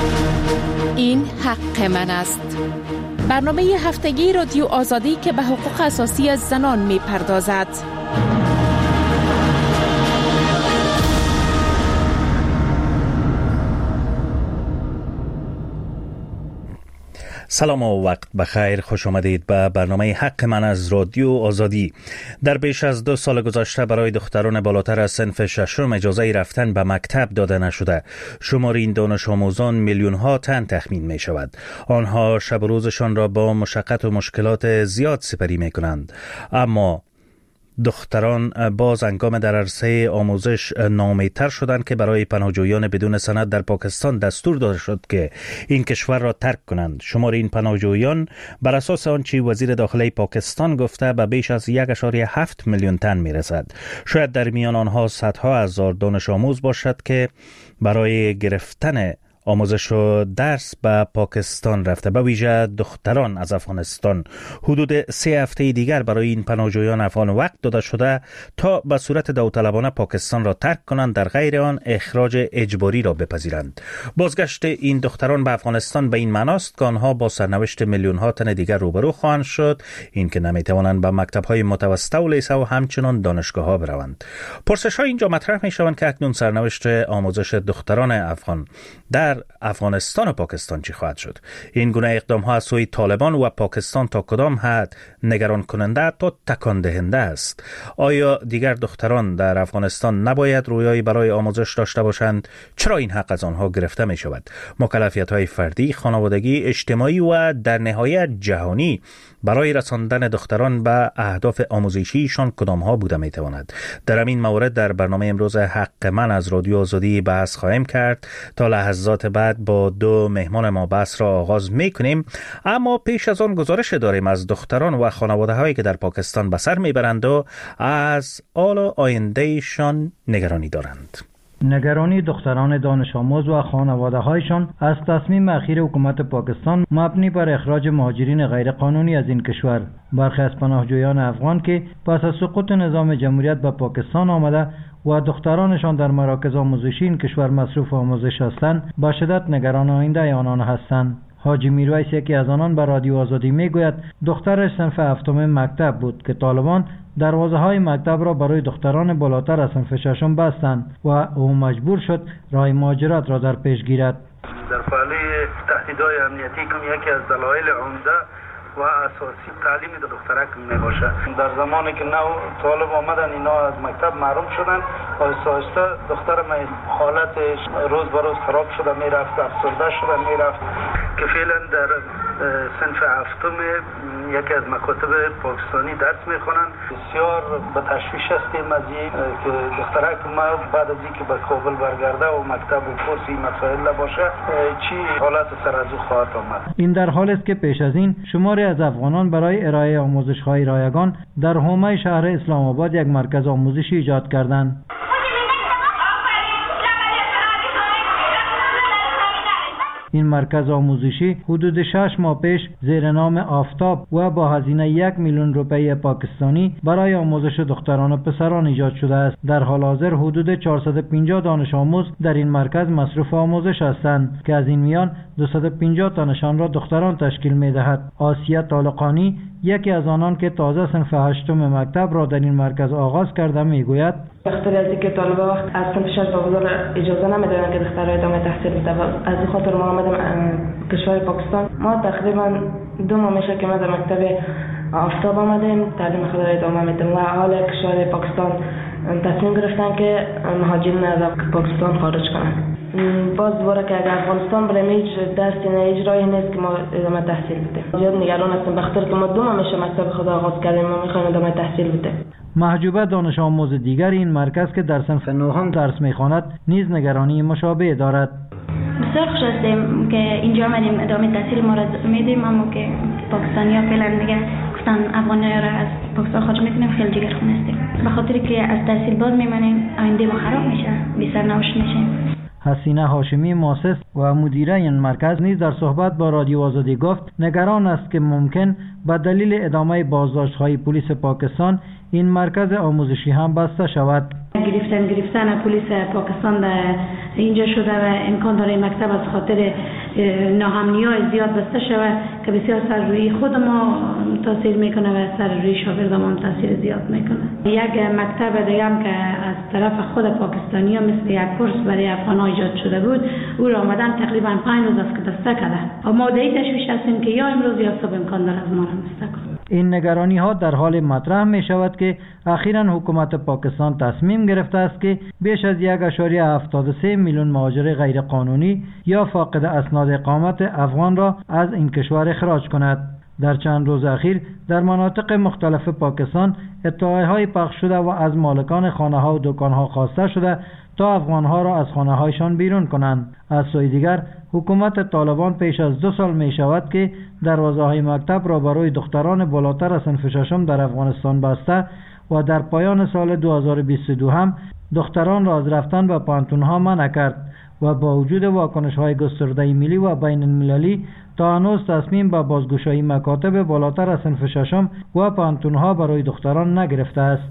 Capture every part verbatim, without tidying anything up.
این حق من است. برنامه هفتگی رادیو آزادی که به حقوق اساسی زنان می پردازد. سلام و وقت بخیر، خوش آمدید به برنامه حق من از رادیو آزادی. در بیش از دو سال گذشته برای دختران بالاتر از صنف ششم اجازه رفتن به مکتب داده نشده. شمار این دانش آموزان میلیون ها تن تخمین می شود. آنها شب و روزشان را با مشقت و مشکلات زیاد سپری می کنند. اما دختران باز هنگام در عرصه آموزش ناامیدتر شدند که برای پناهجویان بدون سند در پاکستان دستور داده شد که این کشور را ترک کنند. شمار این پناهجویان بر اساس آنچه وزیر داخلی پاکستان گفته به بیش از یک و هفت میلیون تن می رسد. شاید در میان آنها صدها هزار دانش آموز باشد که برای گرفتن آموزش و درس به پاکستان رفته، به ویژه دختران از افغانستان. حدود سه هفته دیگر برای این پناهجویان افغان وقت داده شده تا به صورت داوطلبانه پاکستان را ترک کنند، در غیر آن اخراج اجباری را بپذیرند. بازگشت این دختران به افغانستان به این معناست که آنها با سرنوشت میلیون ها تن دیگر روبرو خواهند شد، این که نمیتوانند به مکتب های متوسطه و لیسه و همچنان دانشگاه ها بروند. پرسش ها اینجا مطرح می شوند که اکنون سرنوشت آموزش دختران افغان در افغانستان و پاکستان چی خواهد شد؟ این گونه اقدام ها از سوی طالبان و پاکستان تا کدام حد نگران کننده تا تکان دهنده است؟ آیا دیگر دختران در افغانستان نباید رویایی برای آموزش داشته باشند؟ چرا این حق از آنها گرفته می شود؟ مکلفیت های فردی، خانوادگی، اجتماعی و در نهایت جهانی برای رساندن دختران به اهداف آموزشیشان کدام ها بوده می تواند؟ در این مورد در برنامه امروز حق من از رادیو آزادی بحث خواهیم کرد. تا لحظات بعد با دو مهمان ما بحث را آغاز می کنیم، اما پیش از آن گزارش داریم از دختران و خانواده هایی که در پاکستان به سر می برند و از حال و آیندهشان نگرانی دارند. نگرانی دختران دانش آموز و خانواده هایشان از تصمیم اخیر حکومت پاکستان مبنی بر اخراج مهاجرین غیر قانونی از این کشور. برخی از پناهجویان افغان که پس از سقوط نظام جمهوریت به پاکستان آمده و دخترانشان در مراکز آموزشی این کشور مصروف آموزش هستند، به شدت نگران آینده آنان هستند. حاجی میرویس یکی از آنان به رادیو آزادی میگوید دخترش صنف هفتم مکتب بود که طالبان دروازه های مکتب را برای دختران بالاتر از صنف ششم بستند و او مجبور شد راه مهاجرت را در پیش گیرد. در فعالی تهدیدهای امنیتی که یکی از دلایل عمده و اساسی تعلیم دخترک می باشه. در زمانی که نو طالب آمدن اینا از مکتب محروم شدن، آهسته آهسته دختر من حالتش روز به روز خراب شده میرفت، افسرده شده میرفت که فعلا در صنف هفتم یکی از مکاتب پاکستانی درس میخونن. بسیار به تشویش هستیم از این که دخترک ما بعد از اینکه به کابل برگرده و مکتب و کورس این مسائل باشه چی حالت سر از او خواهد آمد. این در حالی است که پیش از این شماری از افغانان برای ارائه آموزش‌های رایگان در حومه شهر اسلام آباد یک مرکز آموزشی ایجاد کردند. این مرکز آموزشی حدود شش ماه پیش زیر نام آفتاب و با هزینه یک میلیون روپیه پاکستانی برای آموزش دختران و پسران ایجاد شده است. در حال حاضر حدود چهارصد و پنجاه دانش آموز در این مرکز مصروف آموزش هستند که از این میان دویست و پنجاه تنشان را دختران تشکیل می‌دهد. آسیه طالقانی یکی از آنان که تازه صنف هشتم مکتب را در این مرکز آغاز کرده میگوید بخاطر از اینکه طالبا وقت از صنف شش به اجازه نمیدادن که دخترها ادامه تحصیل بده، از این خاطر ما آمدیم کشور پاکستان. ما تقریبا دو ماه میشه که ما در مکتب آفتاب آمدیم تعلیم خود را ادامه میدیم و حال کشور پاکستان تصمیم گرفتن که مهاجرین از پاکستان خارج کنن. باز دوباره که اگر افغانستان بریم هیچ درسی نه هیچ راهی نیست که ما ادامه تحصیل بدیم. زیاد نگران هستیم بخاطر که ما دو ماه میشه مکتب خود آغاز کردیم، ما میخوایم ادامه تحصیل بدیم. محجوبه دانش آموز دیگر این مرکز که در صنف نهم درس میخواند نیز نگرانی مشابه دارد. بسیار خوش هستیم که اینجا آمدیم ادامه تحصیل ما را میدیم، اما که پاکستانی‌ها فعلا دیگه گفتن افغانی‌ها را از پاکستان خارج میکنیم، خیلی جگرخون هستیم به خاطر که از تحصیل باز میمانیم آینده ما خراب میشه، بی سرنوشت میشیم. حسینه هاشمی مؤسس و مدیره این مرکز نیز در صحبت با رادیو آزادی گفت نگران است که ممکن به دلیل ادامه بازداشت‌های پلیس پاکستان این مرکز آموزشی هم بسته شود. گرفتن گرفتن پلیس پاکستان در اینجا شده و امکان داره مکتب از خاطر ناامنی‌های زیاد بسته شود که بسیار سر روی خود ما تاثیر میکنه و سر روی شاگردان تاثیر زیاد میکنه. یک مکتب دیگه هم که از طرف خود پاکستانی‌ها مثل یک کورس برای افغان‌ها ایجاد شده بود، او را آمدن تقریبا پنج روز است که بسته کرده. ما در تشویش هستیم که یا امروز یا صبح امکان داره از ما را بسته کنه. این نگرانی ها در حال مطرح می شود که اخیراً حکومت پاکستان تصمیم گرفته است که بیش از یک ممیز هفتاد و سه میلیون مهاجر غیر قانونی یا فاقد اسناد اقامت افغان را از این کشور اخراج کند. در چند روز اخیر در مناطق مختلف پاکستان اطلاعیه های پخش شده و از مالکان خانه ها و دکان ها خواسته شده تا افغان ها را از خانه هایشان بیرون کنند. از سوی دیگر حکومت طالبان پیش از دو سال می شود که دروازه های مکتب را برای دختران بالاتر از صنف ششم در افغانستان بسته و در پایان سال دو هزار و بیست و دو هم دختران را از رفتن به پانتون ها منع کرد و با وجود واکنش های گسترده ملی و بین المللی تا هنوز تصمیم به بازگشایی مکاتب بالاتر از صنف ششم و پانتون ها برای دختران نگرفته است.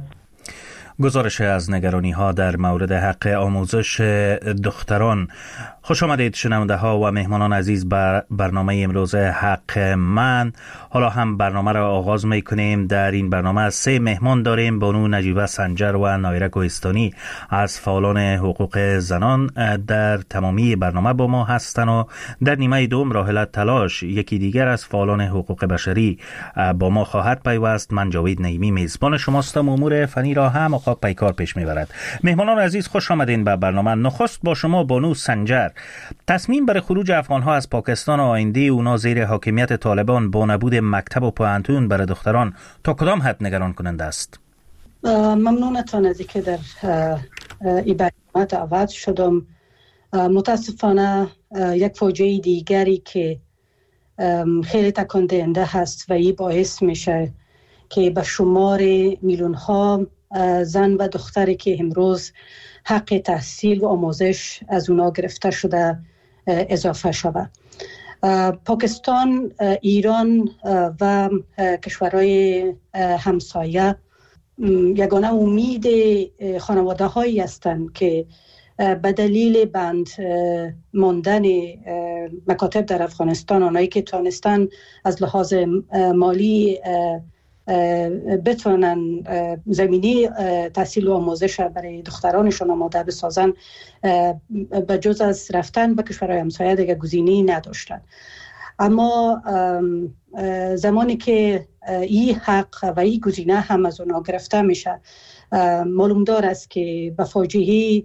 گزارش از نگرانی ها در مورد حق آموزش دختران. خوش آمدید شنونده ها و مهمانان عزیز بر برنامه امروز حق من. حالا هم برنامه را آغاز می کنیم. در این برنامه سه مهمان داریم. بانو نجیبه سنجر و نایره کوهستانی از فعالان حقوق زنان در تمامی برنامه با ما هستند و در نیمه دوم راحله تلاش یکی دیگر از فعالان حقوق بشری با ما خواهد پیوست. من جاوید نعیمی میزبان شماستم. امور فنی را هم آقا پیکار پیش میبرد. مهمانان عزیز خوش آمدین به برنامه. نخست با شما بانو سنجر، تصمیم برای خروج افغان‌ها از پاکستان و آینده اونا زیر حاکمیت طالبان با نبود مکتب و پانتون برای دختران تا کدام حد نگران کننده است؟ ممنونتان از اینکه در این برنامه دعوت شدم. متاسفانه یک فاجعه دیگری که خیلی تکان دهنده هست و این باعث میشه که به شمار میلیون ها زن و دختری که امروز حق تحصیل و آموزش از اونا گرفته شده اضافه شود. پاکستان، ایران و کشورهای همسایه یگانه امید خانواده هایی هستند که به دلیل بند ماندن مکاتب در افغانستان، آنهایی که تانستن از لحاظ مالی بتونن زمینی تحصیل و آموزش برای دخترانشون آماده بسازن، به جز از رفتن به کشورهای همسایه دیگه گزینه‌ای نداشتن. اما زمانی که این حق و این گزینه هم از اونا گرفته میشه، معلوم دار است که به فاجعه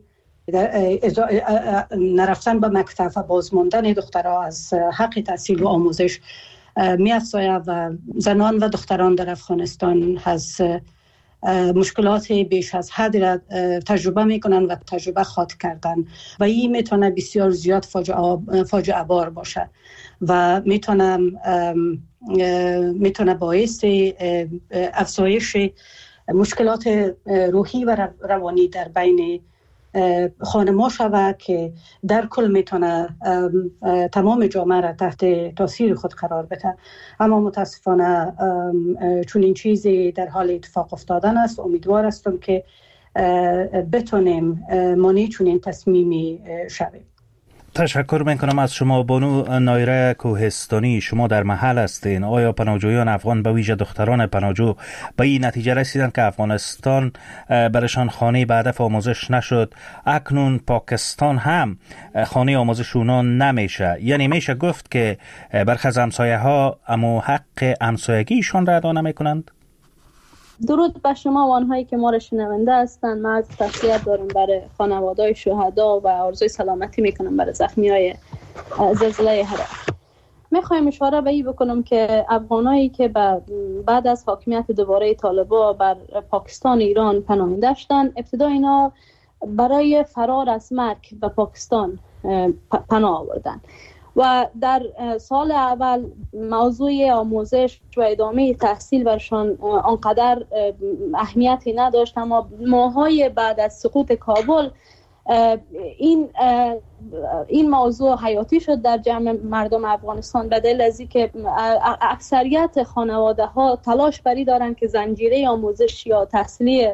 نرفتن به مکتب و بازماندن دخترها از حق تحصیل و آموزش می افزاید و زنان و دختران در افغانستان از مشکلات بیش از حد را تجربه می کنند و تجربه خواهد کردن و این می تونه بسیار زیاد فاجعه بار باشه و می تونه می تونه باعث افزایش مشکلات روحی و روانی در بین خانم‌ها شود که در کل میتونه تمام جامعه را تحت تاثیر خود قرار بده. اما متاسفانه چون این چیزی در حال اتفاق افتادن است، امیدوار هستم که بتونیم مانع چون این تصمیمی شویم. تشکر میکنم از شما بانو نایره کوهستانی. شما در محل هستین. آیا پناهجویان افغان به ویژه دختران پناهجو به این نتیجه رسیدن که افغانستان برشان خانه به هدف آموزش نشد؟ اکنون پاکستان هم خانه آموزش اونا نمیشه، یعنی میشه گفت که برخی از همسایه ها اما حق همسایگیشان را ادا نمیکنند؟ درود به شما و آنهایی که ما را شنونده هستند. من از تسلیت دارم برای خانواده‌های شهدا و آرزوی سلامتی میکنم برای زخمیای زلزله هرات. میخوایم اشاره به این بکنم که افغانایی که بعد از حاکمیت دوباره طالبان بر پاکستان ایران پناه داشتند، ابتدا اینا برای فرار از مرگ به پاکستان پناه آوردن و در سال اول موضوع آموزش و ادامه تحصیل برشان آنقدر اهمیتی نداشت، اما ماهای بعد از سقوط کابل این این موضوع حیاتی شد در جمع مردم افغانستان، به دلیل از اینکه اکثریت خانواده ها تلاش بری دارند که زنجیره آموزش یا تحصیلی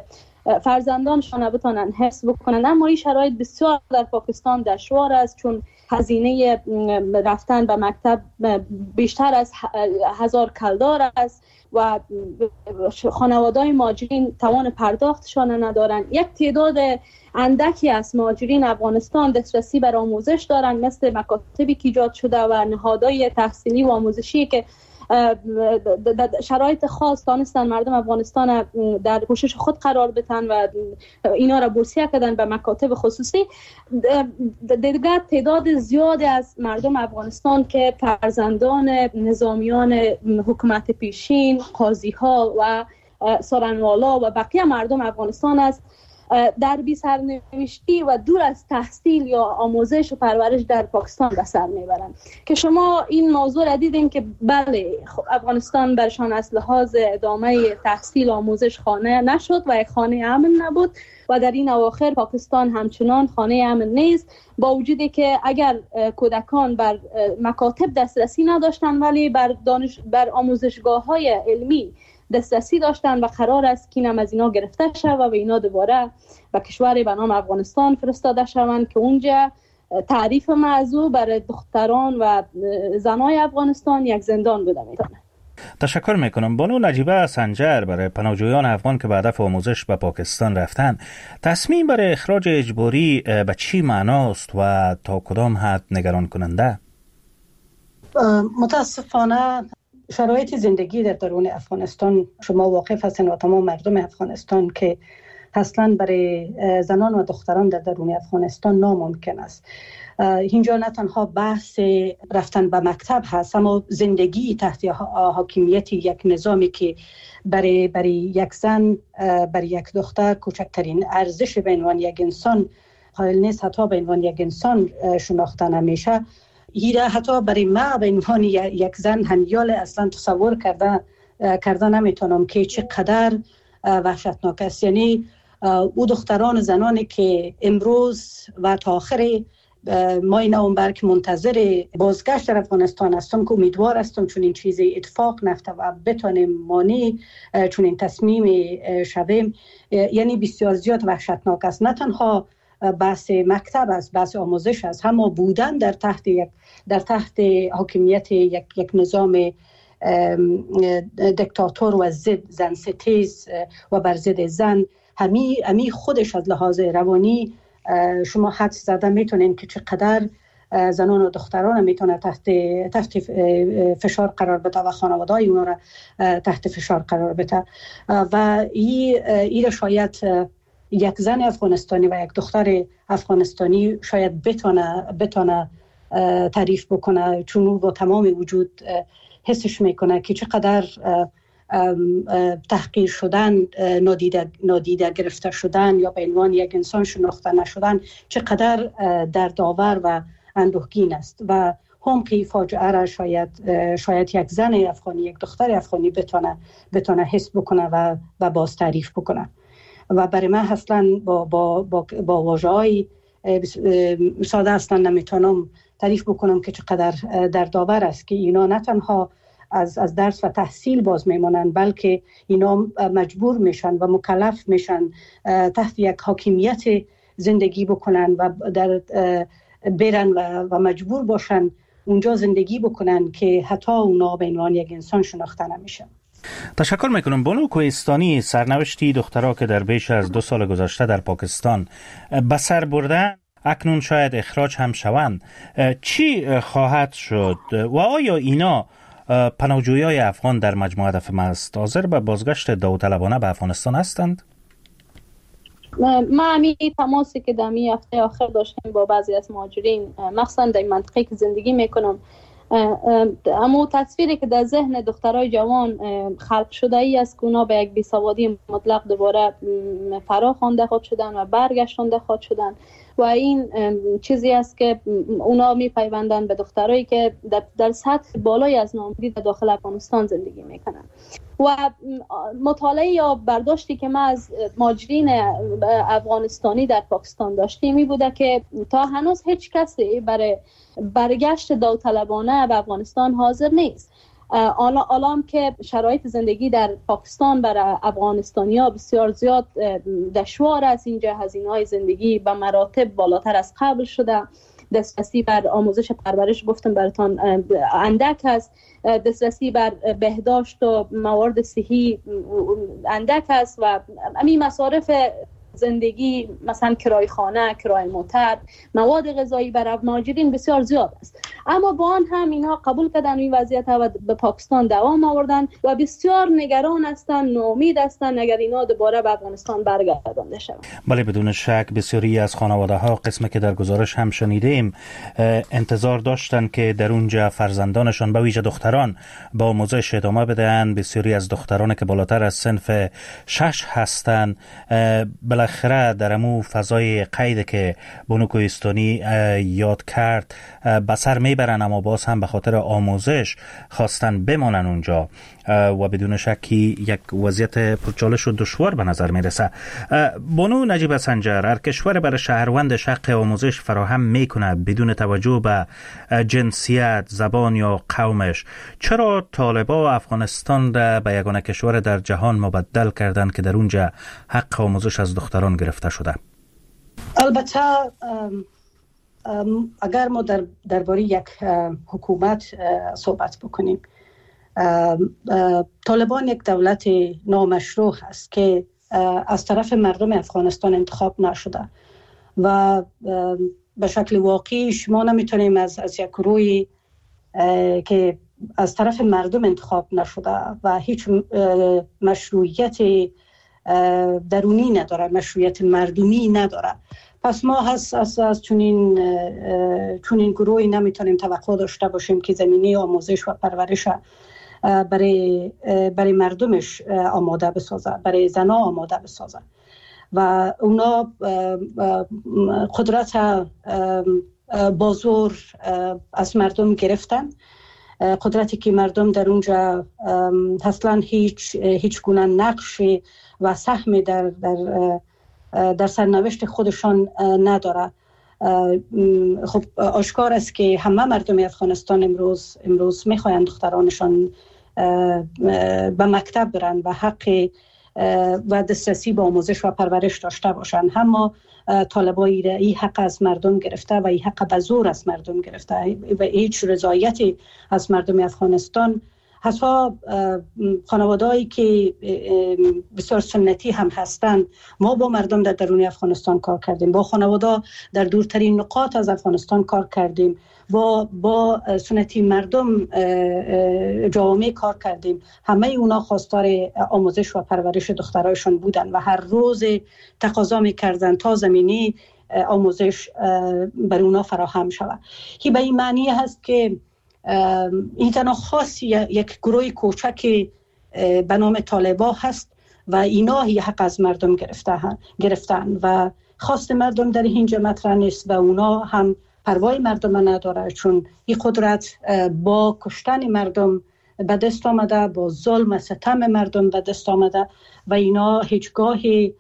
فرزندانشان بتونن حفظ بکنن. اما این شرایط بسیار در پاکستان دشوار است، چون هزینه رفتن به مکتب بیشتر از هزار کلدار است و خانواده‌های مهاجرین توان پرداختشان ندارند. یک تعداد اندکی از مهاجرین افغانستان دسترسی بر آموزش دارند، مثل مکاتبی که ایجاد شده و نهادهای تحصیلی و آموزشی که شرایط خاص دانستن مردم افغانستان در پوشش خود قرار بدن و اینا را بورسیه کردن به مکاتب خصوصی. دیگر تعداد زیادی از مردم افغانستان که فرزندان نظامیان حکومت پیشین، قاضی ها و سارنوالا و بقیه مردم افغانستان است، در بی سرنوشتی و دور از تحصیل یا آموزش و پرورش در پاکستان به سر میبرند. که شما این موضوع را دیدین که بله افغانستان برشان از لحاظ ادامه تحصیل و آموزش خانه نشد و یک خانه امن نبود و در این اواخر پاکستان همچنان خانه امن نیست، با وجودی که اگر کودکان بر مکاتب دسترسی نداشتند ولی بر دانش بر آموزشگاه‌های علمی دسترسی داشتن و قرار است که اینم از اینا گرفته شود و اینا دوباره به کشوری به نام افغانستان فرستاده شوند که اونجا تعریف موضوع برای دختران و زنای افغانستان یک زندان بوده میتونه. تشکر میکنم. بانو نجیبه سنجر، برای پناهجویان افغان که به هدف آموزش به پاکستان رفتن، تصمیم برای اخراج اجباری به چی معناست و تا کدام حد نگران کننده؟ متاسفانه شرایط زندگی در درون افغانستان شما واقف هستین و تمام مردم افغانستان که اصلا برای زنان و دختران در درون افغانستان ناممکن است. اینجا نه تنها بحث رفتن به مکتب هست، اما زندگی تحت حاکمیت یک نظامی که برای برای یک زن، برای یک دختر کوچکترین ارزش به عنوان یک انسان قائل نیست، حتی به عنوان یک انسان شناخته نمیشه. هیره حتی برای ما به عنوان یک زن همیال اصلا تصور کرده کرده نمیتونم که چقدر وحشتناک است. یعنی او دختران زنانی که امروز و تا آخر ماه نوامبر که منتظر بازگشت در افغانستان هستم، که امیدوار هستم چون این چیز اتفاق نفته و بتانیم مانع چون این تصمیم شویم، یعنی بسیار زیاد وحشتناک است. نه تنها بحث مکتب است، بحث آموزش است، همه بودن در تحت یک در تحت حاکمیت یک یک نظام دیکتاتور و ضد زن ستیز و بر ضد زن، همی همی خودش از لحاظ روانی شما حد زده میتونین که چقدر زنان و دختران میتونه تحت تحت فشار قرار بده و خانواده‌های اونا را تحت فشار قرار بده. و این این شاید یک زن افغانستانی و یک دختر افغانستانی شاید بتونه بتونه تعریف بکنه، چون او با تمام وجود حسش میکنه که چقدر تحقیر شدن، نادیده نادیده گرفته شدن یا به عنوان یک انسان شناخته نشدن چقدر دردآور و اندوهگین است. و هم که فاجعه را شاید شاید یک زن افغانی، یک دختر افغانی بتونه بتونه حس بکنه و و باز تعریف بکنه. و برای من اصلا با با با, با واژه‌های ساده اصلا نمیتونم تعریف بکنم که چقدر دردآور است که اینا نه تنها از از درس و تحصیل باز میمونن، بلکه اینا مجبور میشن و مکلف میشن تحت یک حاکمیت زندگی بکنن و در برن و, و مجبور باشن اونجا زندگی بکنن که حتی اونا به عنوان یک انسان شناخته نمیشن. تشکر میکنم. بانو کوهستانی، سرنوشتی دخترها که در بیش از دو سال گذشته در پاکستان به سر بردن، اکنون شاید اخراج هم شوند، چی خواهد شد و آیا اینا پناهجویای افغان در مجموعه دفع است حاضر به بازگشت داوطلبانه به افغانستان هستند؟ ما همی تماسی که در می هفته آخر داشتیم با بعضی از مهاجرین، مخصوصا در منطقه که زندگی میکنم، اما تصویری که در ذهن دخترای جوان خلق شده ای است که اونا به یک بیسوادی مطلق دوباره فرا خوانده خواهد شدن و برگشتانده خواهد شدن و این چیزی است که اونا میپیوندن به دخترایی که در, در سطح بالای از ناامیدی در داخل افغانستان زندگی میکنن. و مطالعه یا برداشتی که ما از مهاجرین افغانستانی در پاکستان داشتیم می بوده که تا هنوز هیچ کسی برای برگشت داوطلبانه به افغانستان حاضر نیست. الان که شرایط زندگی در پاکستان برای افغانستانی‌ها بسیار زیاد دشوار است، اینجا هزینه‌های زندگی به مراتب بالاتر از قبل شده، دسترسی بر آموزش پرورش گفتم براتان اندک است، دسترسی بر بهداشت و موارد صحی اندک است و همین مصارف زندگی مثلا کرای خانه، کرای موتر، مواد غذایی برای مهاجرین بسیار زیاد است. اما با آن هم اینها قبول کردن این وضعیت و به پاکستان دوام آوردن و بسیار نگران هستند، ناامید هستند اگر اینا دوباره به افغانستان برگردانده شوند. بله، بدون شک بسیاری از خانواده ها قسمی که در گزارش هم شنیدیم انتظار داشتن که در اونجا فرزندانشان به ویژه دختران با آموزش ادامه بدهند. بسیاری از دختران که بالاتر از صنف شش هستند بالاخره در امو فضای قید که بانو کوهستانی یاد کرد به سر میبرن، اما باز هم به خاطر آموزش خواستن بمانن اونجا و بدون شکی یک وضعیت پرچالش و دشوار به نظر میرسه. بانو نجیب سنجر، هر کشور برای شهروندش حق آموزش فراهم میکنه بدون توجه به جنسیت، زبان یا قومش. چرا طالبا افغانستان را به یگانه کشور در جهان مبدل کردن که در اونجا حق آموزش از دختران گرفته شده؟ البته اگر ما در درباره یک حکومت صحبت بکنیم، طالبان یک دولت نامشروع هست که از طرف مردم افغانستان انتخاب نشده و به شکل واقعی شما نمیتونیم از از یک گروهی که از طرف مردم انتخاب نشده و هیچ مشروعیت درونی نداره، مشروعیت مردمی نداره، پس ما از از از چنین چنین گروهی نمیتونیم توقع داشته باشیم که زمینه آموزش و پرورش برای برای مردمش آماده بسازه، برای زنها آماده بسازه و اونا قدرت بازور از مردم گرفتن، قدرتی که مردم در اونجا اصلا هیچ هیچ گونه نقش و سهمی در در در سرنوشت خودشان نداره. خب آشکار است که همه مردم افغانستان امروز امروز میخواهند دخترانشان به مکتب برن و حق و دسترسی به آموزش و پرورش داشته باشند. اما طالبای این حق از مردم گرفته و این حق به زور از مردم گرفته و هیچ رضایتی از مردم افغانستان، حتی خانواده‌ای که بسیار سنتی هم هستند. ما با مردم در درون افغانستان کار کردیم، با خانواده در دورترین نقاط از افغانستان کار کردیم، با با سنتی مردم جامعه کار کردیم. همه اونا خواستار آموزش و پرورش دخترایشان بودن و هر روز تقاضا می‌کردند تا زمینی آموزش بر اونا فراهم شود. که به این معنی هست که این تنها خاص یک گروه کوچک به نام طالبا هست و اینا هی حق از مردم گرفتن گرفتن و خواست مردم در اینجا مطرح نیست و اونا هم پروای مردم نداره، چون این قدرت با کشتن مردم به دست آمده، با ظلم و ستم مردم به دست آمده و اینا هیچگاهی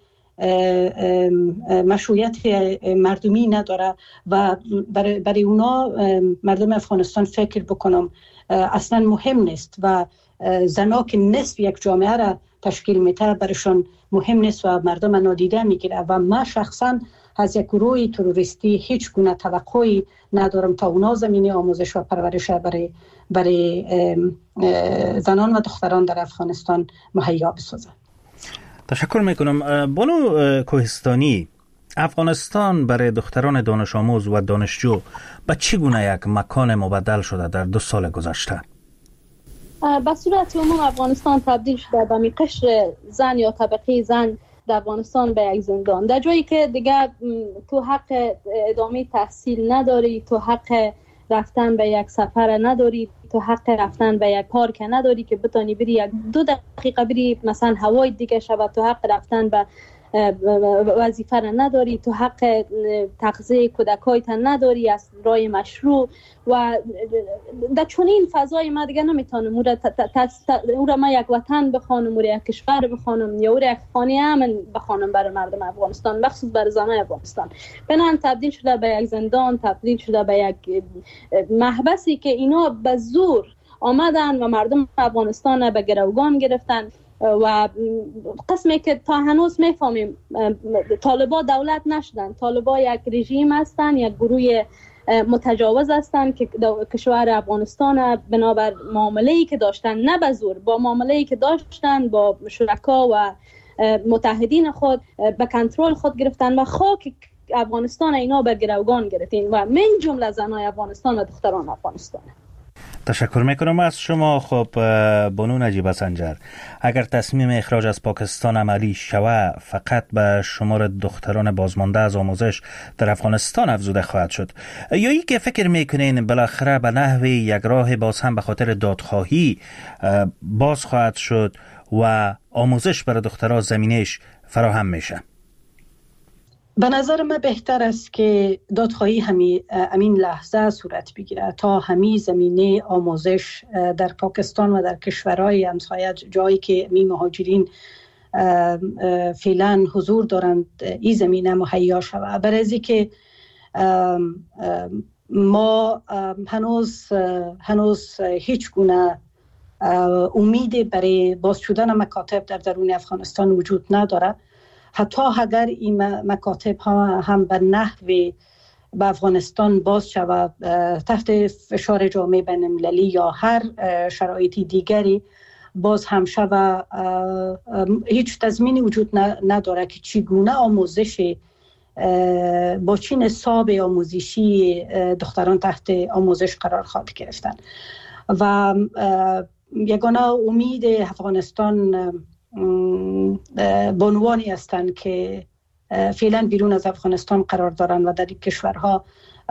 مشروعیت مردمی نداره و برای, برای اونا مردم افغانستان فکر بکنم اصلا مهم نیست و زنا که نصف یک جامعه را تشکیل میده برایشان مهم نیست و مردم نادیده میگیره و من شخصا از یک گروه تروریستی هیچ گونه توقعی ندارم تا اونا زمینه آموزش و پرورش برای برای زنان و دختران در افغانستان مهیا بسازن. تشکر میکنم. بانو کوهستانی، افغانستان برای دختران دانش آموز و دانشجو به چی گونه یک مکان مبدل شده در دو سال گذشته؟ به صورت عموم افغانستان تبدیل شده به می قشر زن یا طبقه زن در افغانستان به یک زندان، در جایی که دیگر تو حق ادامه تحصیل نداری، تو حق رفتن به یک سفر نداری، تو حق رفتن به یک پارک نداری که بتانی بری یک دو دقیقه بری مثلا هوای دیگه شود، تو حق رفتن به وظیفه نداری، تو حق تغذیه کودکایت نداری از رای مشروع و در چنین فضای ما دیگه نمیتونم او را, را ما یک وطن بخوانم، او را یک کشور بخوانم یا او را یک خانه امن بخوانم برای مردم افغانستان، مخصوص برای زنان افغانستان. بنان تبدیل شده به یک زندان، تبدیل شده به یک محبسی که اینا به زور آمدن و مردم افغانستان به گروگان گرفتن و قسمی که تا هنوز میفهمیم طالبا دولت نشدن. طالبا یک رژیم هستن، یک گروه متجاوز هستند که کشور افغانستان بنابر معامله‌ای که داشتن، نه به زور، با معامله‌ای که داشتن با شرکا و متحدین خود به کنترل خود گرفتن و خاک افغانستان اینا به گروگان گرفتین و من جمله زنای افغانستان و دختران افغانستان. تشکر میکنم از شما. خب بانو نجیبه سنجر، اگر تصمیم اخراج از پاکستان عملی شود فقط به شمار دختران بازمانده از آموزش در افغانستان افزوده خواهد شد، یا ای که فکر میکنین بالاخره به نحو یک راه باز هم به خاطر دادخواهی باز خواهد شد و آموزش برای دخترها زمینش فراهم میشه؟ به نظر من بهتر است که دادخواهی همی امین لحظه صورت بگیره تا همی زمینه آموزش در پاکستان و در کشورهای همسایه، جایی که می مهاجرین فعلا حضور دارند، این زمینه مهیا شود. برای که ما هنوز هنوز هیچ گونه امید برای باز شدن مکاتب در درون افغانستان وجود نداره. حتی اگر این مکاتب ها هم به نحوی به افغانستان باز شود تحت فشار جامعه بین المللی یا هر شرایطی دیگری باز هم شود، هیچ تضمینی وجود نداره که چگونه آموزش با چه نصاب آموزشی دختران تحت آموزش قرار خواهد گرفتن. و یگانه امید افغانستان بانوانی هستند که فعلا بیرون از افغانستان قرار دارند و در این کشورها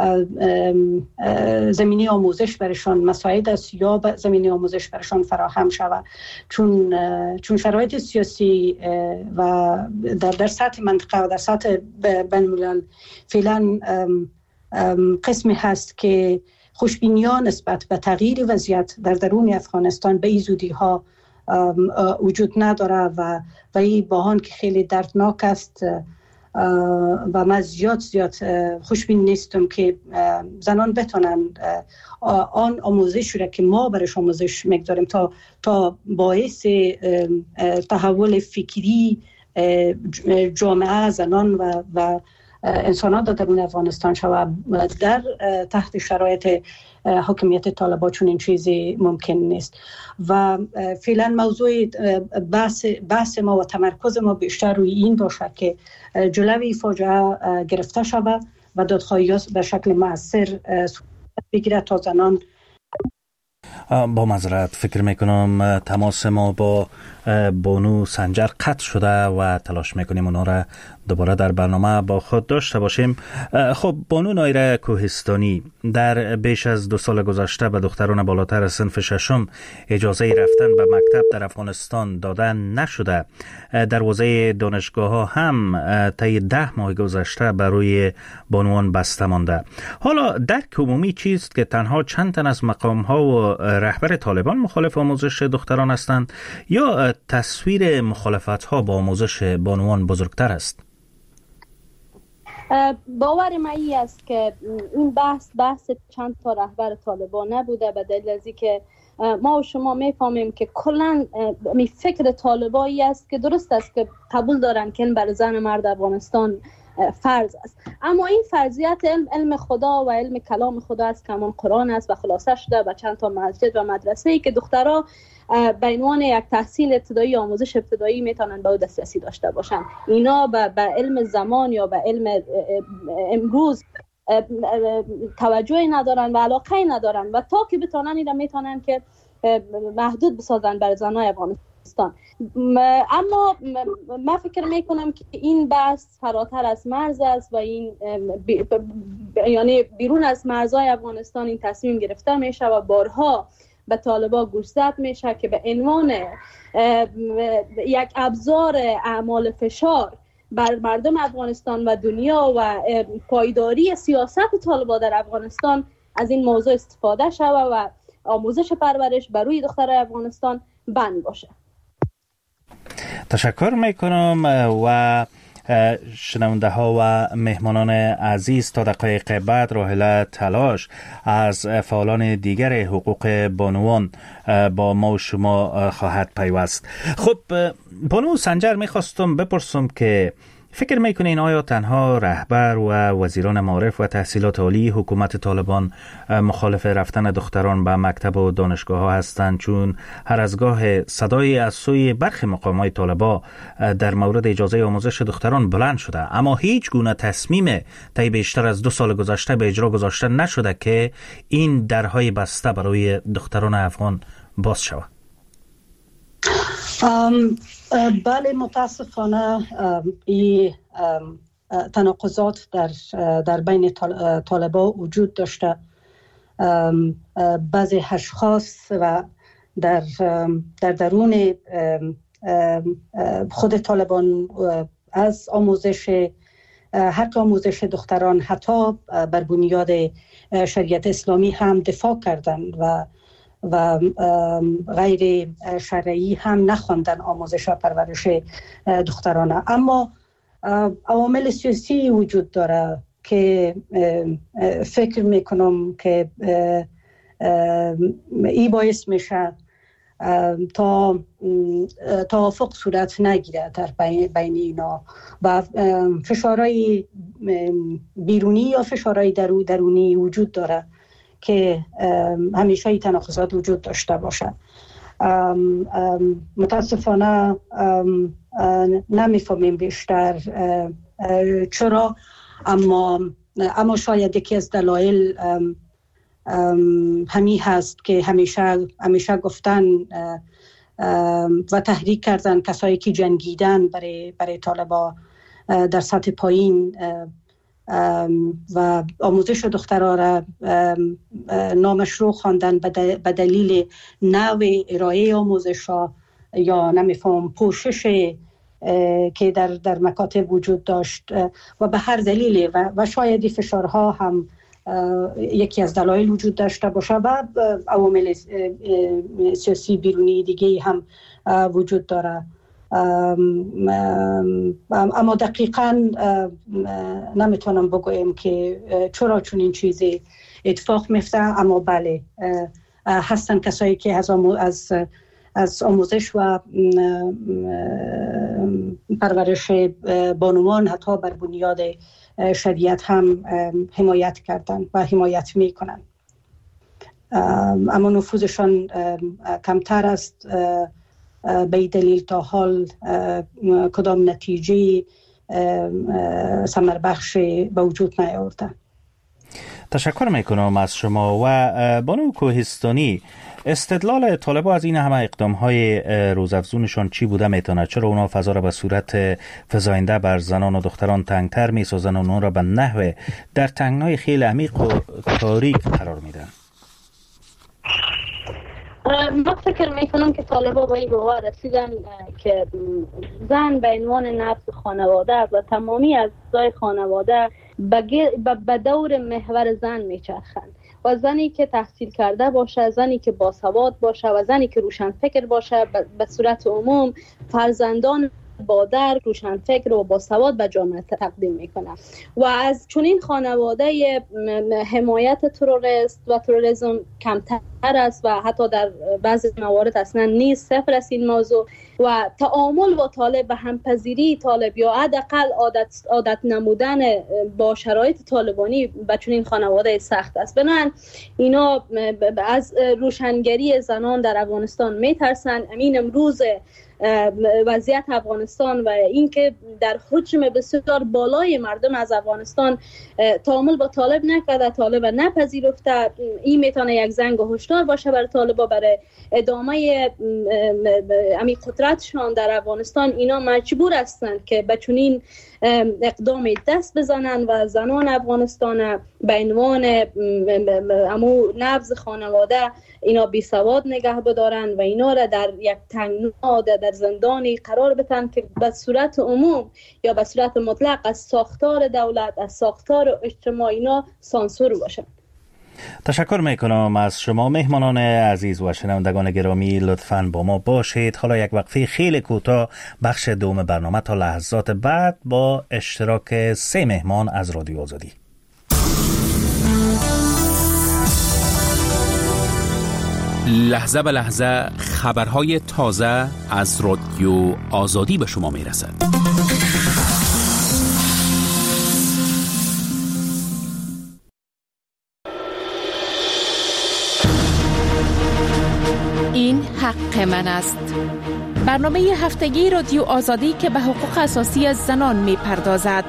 زمینه آموزش برشان مساعد است یا زمینه آموزش برشان فراهم شود، چون چون شرایط سیاسی و در در سطح منطقه و در سطح بین الملل فعلا قسمی هست که خوشبینیان نسبت به تغییر وضعیت در درون افغانستان به این زودی ها وجود نداره و و این بحران که خیلی دردناک است و من زیاد زیاد خوشبین نیستم که زنان بتونن آن آموزش را که ما برش آموزش میگذاریم تا تا باعث تحول فکری جامعه زنان و و انسانان در درون افغانستان شود. در تحت شرایط حاکمیت طالبان چون این چیزی ممکن نیست و فعلا موضوع بحث, بحث ما و تمرکز ما بیشتر روی این باشه که جلوی فاجعه گرفته شود و دادخواهی به شکل مؤثر صورت بگیرد تا زنان. با معذرت فکر میکنم تماس ما با بانو سنجر قطع شده و تلاش میکنیم اونا را دوباره در برنامه با خود داشته باشیم. خب بانو نایره کوهستانی، در بیش از دو سال گذشته به دختران بالاتر از صنف ششم اجازه رفتن به مکتب در افغانستان داده نشده. دروازه دانشگاه ها هم طی ده ماه گذشته برای بانوان بسته مانده. حالا درک عمومی چیست که تنها چند تن از مقام ها و رهبر طالبان مخالف آموزش دختران هستند یا تصویر مخالفت ها با آموزش بانوان بزرگتر است؟ باور من این است که این بحث بحث چند تا رهبر طالبان نبوده، به دلیل از اینکه ما و شما میفهمیم که کلا می فکر طالبایی است که درست است که قبول دارن که برای زن مرد افغانستان فرض است، اما این فرضیت علم, علم خدا و علم کلام خدا است که همون قرآن است و خلاصه شده به چند تا مسجد و مدرسه‌ای که دخترها به عنوان یک تحصیل ابتدایی، آموزش ابتدایی میتونن به دسترسی داشته باشن. اینا به, به علم زمان یا به علم امروز توجهی ندارن و علاقه ندارن و تا که بتونن اینا میتونن که محدود بسازن بر زنای افغانستان. اما من فکر میکنم که این بحث فراتر از مرز است و این بی یعنی بیرون از مرزهای افغانستان این تصمیم گرفته میشه و بارها به طالبان گوش زد میشه که به عنوان یک ابزار اعمال فشار بر مردم افغانستان و دنیا و پایداری سیاست طالبان در افغانستان از این موضوع استفاده شود و آموزش پرورش بر روی دخترای افغانستان بند باشه. تشکر میکنم و شنونده ها و مهمانان عزیز، تا دقایق بعد راحله تلاش از فعالان دیگر حقوق بانوان با ما و شما خواهد پیوست. خب بانو سنجر، میخواستم بپرسم که فکر میکنین آیا تنها رهبر و وزیران معارف و تحصیلات عالی حکومت طالبان مخالف رفتن دختران به مکتب و دانشگاه ها هستند؟ چون هر از گاه صدای از سوی برخی مقامات طالبا در مورد اجازه آموزش دختران بلند شده، اما هیچ گونه تصمیم طی بیشتر از دو سال گذشته به اجرا گذاشته نشده که این درهای بسته برای دختران افغان باز شود. بله، متاسفانه این تناقضات در در بین طالبا وجود داشته. بعضی اشخاص و در در درون خود طالبان از آموزش حق آموزش دختران حتی بر بنیاد شریعت اسلامی هم دفاع کردند و و غیر شرعی هم نخواندن آموزش و پرورش دخترانه. اما عوامل سیاسی وجود داره که فکر میکنم که ای باعث میشه تا توافق صورت نگیره در بین اینا و فشارهای بیرونی یا فشارهای درونی وجود داره که همیشه این تناقضات وجود داشته باشه. متاسفانه نمیفهمیم بیشتر چرا، اما اما شاید یکی از دلایل همین هست که همیشه همیشه گفتن و تحریک کردن کسایی که جنگیدن برای برای طالبا در سطح پایین و آموزش دخترها را نامشروع خواندن به دلیل نوع ارائه آموزش ها یا نمیفهم پوشش که در در مکاتب وجود داشت و به هر دلیل و, و شاید فشارها هم یکی از دلایل وجود داشته باشه و عوامل سیاسی بیرونی دیگه هم وجود داره. اما دقیقاً نمیتونم بگویم که چرا چون این چیزی اتفاق میفته، اما بله هستن کسایی که از از از آموزش و پرورش بانوان حتی بر بنیاد شریعت هم حمایت کردن و حمایت میکنن، اما نفوذشان کمتر است. به دلیل تا حال کدام نتیجه ثمر بخش به وجود نیاورده. تشکر میکنم از شما. و بانو کوهستانی، استدلال طالبا از این همه اقدام‌های روزافزونشان چی بوده میتونه؟ چرا اونا فضا را به صورت فزاینده بر زنان و دختران تنگتر میسازن و اونا را به نحو در تنگنای خیلی عمیق و تاریک قرار میدن؟ من فکر میکنم که طالبا با این باور رسیدن که زن به عنوان نفس خانواده است و تمامی اجزای خانواده به دور محور زن میچرخند و زنی که تحصیل کرده باشه، زنی که باسواد باشه و زنی که روشن فکر باشه به صورت عموم فرزندان با درک، روشن فکر و باسواد به جامعه تقدیم میکنه و از چنین خانواده حمایت تروریست و تروریسم کمتر است و حتی در بعضی موارد اصلا نیست، صفر است این موضوع. و تعامل با طالب و همپذیری طالب یا حداقل عادت عادت نمودن با شرایط طالبانی به چنین خانواده سخت است. بنابراین اینا از روشنگری زنان در افغانستان میترسن. امین امروز وضعیت افغانستان و اینکه در حجم بسیار بالای مردم از افغانستان تعامل با طالب نکرده، طالب نپذیرفته، این میتونه یک زنگ هشدار باشه برای طالبا برای ادامه امی قدرتشان در افغانستان. اینا مجبور هستند که به چنین اقدام دست بزنن و زنان افغانستان به عنوان امو نبض خانواده اینا بی سواد نگه بدارن و اینا را در یک تنگنا در زندانی قرار بدن که به صورت عموم یا به صورت مطلق از ساختار دولت، از ساختار اجتماعی اینا سانسور باشه. تشکر میکنم از شما مهمانان عزیز و شنوندگان گرامی. لطفاً با ما باشید. حالا یک وقفه خیلی کوتاه، بخش دوم برنامه تا لحظات بعد با اشتراک سه مهمان از رادیو آزادی. لحظه به لحظه خبرهای تازه از رادیو آزادی به شما میرسد. این حق من است. برنامه هفتگی رادیو آزادی که به حقوق اساسی از زنان می پردازد.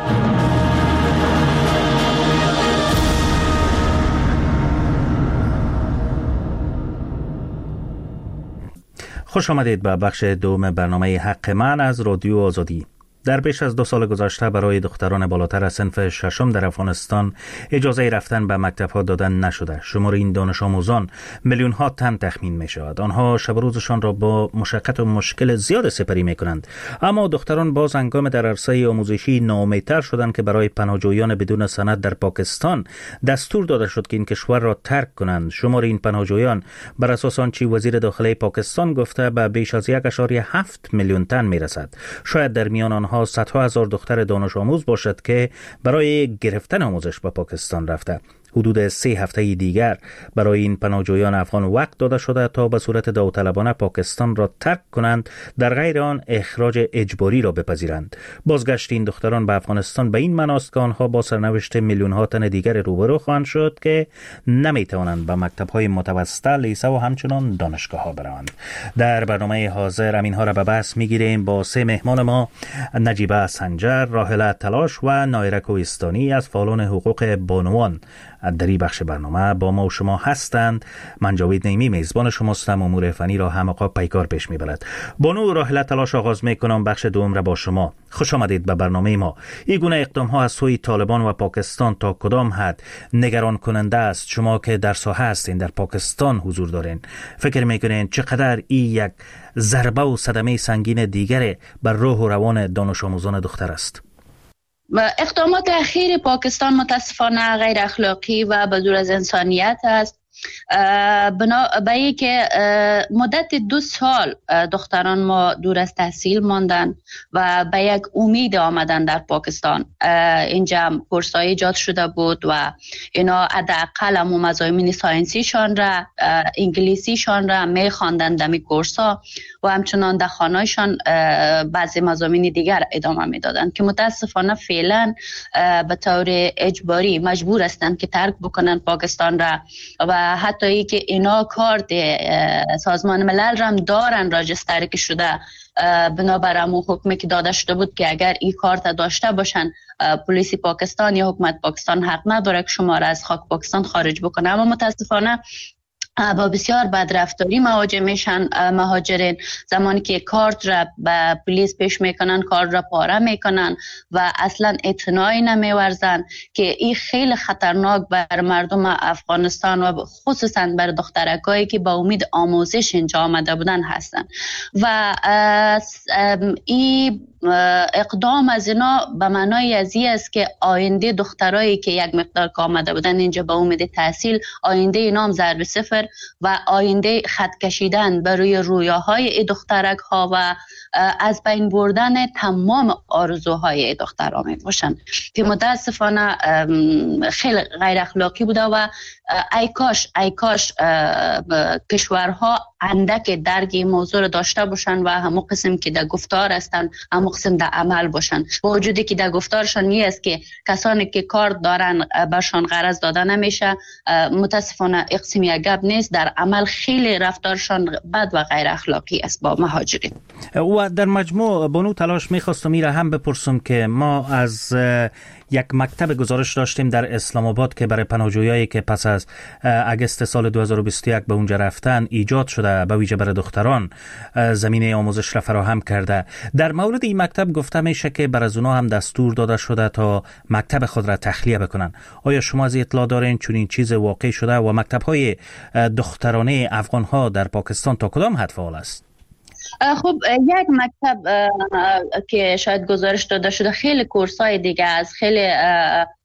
خوش آمدید به بخش دوم برنامه حق من از رادیو آزادی. در بیش از دو سال گذشته برای دختران بالاتر از صنف ششم در افغانستان اجازه رفتن به مکتب‌ها دادن نشده. شمار این دانش آموزان میلیون ها تن تخمین می شود. آنها شب و روزشان را با مشقت و مشکل زیاد سپری می کنند. اما دختران باز هنگام در عرصه آموزشی ناامیدتر شدند که برای پناهجویان بدون سند در پاکستان دستور داده شد که این کشور را ترک کنند. شمار این پناهجویان بر اساس آنچه وزیر داخلی پاکستان گفته به بیش از یک و هفت میلیون تن می رسد. شاید در میان آنها صدها هزار دختر دانش آموز باشد که برای گرفتن آموزش به پاکستان رفته. حدود سه هفته دیگر برای این پناهجویان افغان وقت داده شده تا به صورت داوطلبانه پاکستان را ترک کنند، در غیر آن اخراج اجباری را بپذیرند. بازگشت این دختران به افغانستان به این معنی است که آنها با سرنوشت میلیون ها تن دیگر روبرو خواهند شد که نمیتوانند به مکتب‌های متوسطه، لیسه و همچنان دانشگاه‌ها بروند. در برنامه حاضر همینها را به بحث میگیریم با سه مهمان ما: نجیبه سنجر، راحله تلاش و نایره کوهستانی از فعالان حقوق بانوان در این بخش برنامه با ما و شما هستند. من جاوید نیمی میزبان شماستم. امور فنی را هم آقا پیکار پیش میبرد. بانو راحله تلاش آغاز میکنم بخش دوم را با شما. خوش آمدید به برنامه ما. این گونه اقدام ها از سوی طالبان و پاکستان تا کدام حد نگران کننده است؟ شما که در ساحه هستین، در پاکستان حضور دارین، فکر میکنین چقدر این یک ضربه و صدمه سنگین دیگری بر روح و روان دانش آموزان دختر است؟ اقدامات اخیر پاکستان متاسفانه غیر اخلاقی و بدور از انسانیت است. بنا به که مدت دو سال دختران ما دور از تحصیل ماندن و به یک امید آمدن در پاکستان. اینجا کورس‌های ایجاد شده بود و اینا حداقل هم مضامین ساینسیشان را، انگلیسیشان را می خواندند در کورس‌ها و همچنان در خانه‌شان بعضی مضامین دیگر ادامه میدادند که متاسفانه فعلا به طور اجباری مجبور هستند که ترک بکنن پاکستان را و حتی ای که اینا کارت سازمان ملل را هم دارن راجستر که شده بنابر همون حکمی که داده شده بود که اگر این کارت داشته باشن پلیس پاکستان یا حکومت پاکستان حق نداره که شما را از خاک پاکستان خارج بکنه. اما متاسفانه با بسیار بدرفتاری مواجه میشن مهاجرین. زمانی که کارت را به پلیس پیش میکنن، کارت را پاره میکنن و اصلا اعتنایی نمیورزن که این خیلی خطرناک بر مردم افغانستان و خصوصا بر دخترکایی که با امید آموزش اینجا آمده بودن هستن. و این اقدام از اینا به معنای ازی است که آینده دخترایی که یک مقدار که آمده بودن اینجا با امید تحصیل، آینده اینا هم ضرب صفر و آینده خط کشیدن برای رویاهای ای دخترک ها و از بین بردن تمام آرزوهای ای دخترها می باشن که متاسفانه خیلی غیر اخلاقی بوده و ای کاش ای کاش کشورها اندک درک موضوع را داشته باشن و همو قسم که در گفتار هستن همو قسم در عمل باشن. با وجودی که در گفتارشان نیست است که کسانی که کار دارن برشان غرض داده نمیشه، متاسفانه اقسم یک گپ نیست، در عمل خیلی رفتارشان بد و غیر اخلاقی است با مهاجرین. و در مجموع بانو تلاش میخواستم میره هم بپرسم که ما از یک مکتب گزارش داشتیم در اسلام آباد که برای پناهجویایی که پس از اگست سال دو هزار و بیست و یک به اونجا رفتن ایجاد شده، به ویژه برای دختران زمینه آموزش را فراهم کرده. در مورد این مکتب گفته میشه که بر از اونها هم دستور داده شده تا مکتب خود را تخلیه بکنن. آیا شما از اطلاع دارین چون این چیز واقع شده و مکتب‌های دخترانه افغان‌ها در پاکستان تا کدام حد فعال است؟ خب یک مکتب که شاید گزارش داده شده، خیلی کورس‌های دیگه از خیلی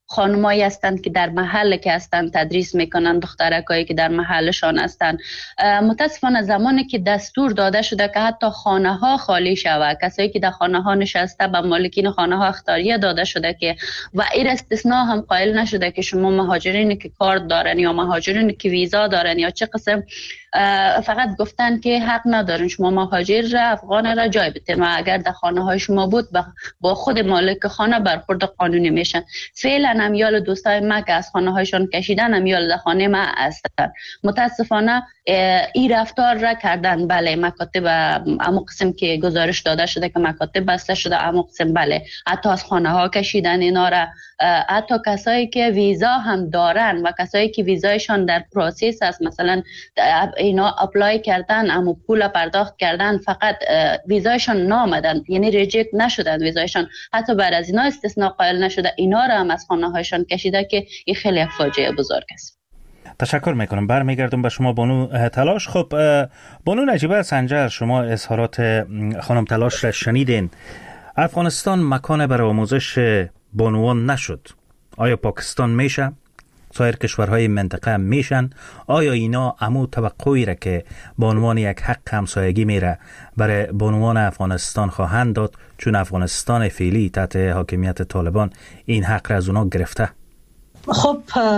خانمایی هستند که در محل که هستند تدریس میکنن، دخترکایی که در محلشان هستند. متاسفانه زمانی که دستور داده شده که حتی خانه ها خالی شود، کسایی که در خانه ها نشسته به مالکین خانه ها اختیاریه داده شده که و این استثناء هم قائل نشده که شما مهاجرین که کارت دارن یا مهاجرین که ویزا دارن یا چه قسم، فقط گفتن که حق ندارن شما مهاجر را افغان را جای بتین و اگر در خانه های شما بود با خود مالک خانه برخورد قانونی میشن. فعلا هم یال دوستای ما که از خانه هایشان کشیدن هم یال در خانه ما هستن. متاسفانه این رفتار را کردن. بله مکاتب اما قسم که گزارش داده شده که مکاتب بسته شده، اما قسم بله حتی از خانه ها کشیدن اینا را. حتی کسایی که ویزا هم دارن و کسایی که ویزایشان در پروسس است، مثلا اینا اپلای کردن اما پول پرداخت کردن فقط ویزایشان نامدن، یعنی ریجکت نشدن ویزایشان، حتی بعد از اینا استثناء قائل نشده، اینا را هم از خانه هایشان کشیده که این خیلی فاجعه بزرگ است. تشکر میکنم. برمیگردم به شما بانو تلاش. خب بانو نجیبه سنجر، شما اظهارات خانم تلاش را شنیدین. افغانستان مکان برای آموزش بانوان نشد. آیا پاکستان میشه؟ سایر کشورهای منطقه میشن؟ آیا اینا امو توقعی را که بانوان یک حق همسایگی میره برای بانوان افغانستان خواهند داد، چون افغانستان فعلی تحت حاکمیت طالبان این حق را از اونا گرفته؟ خب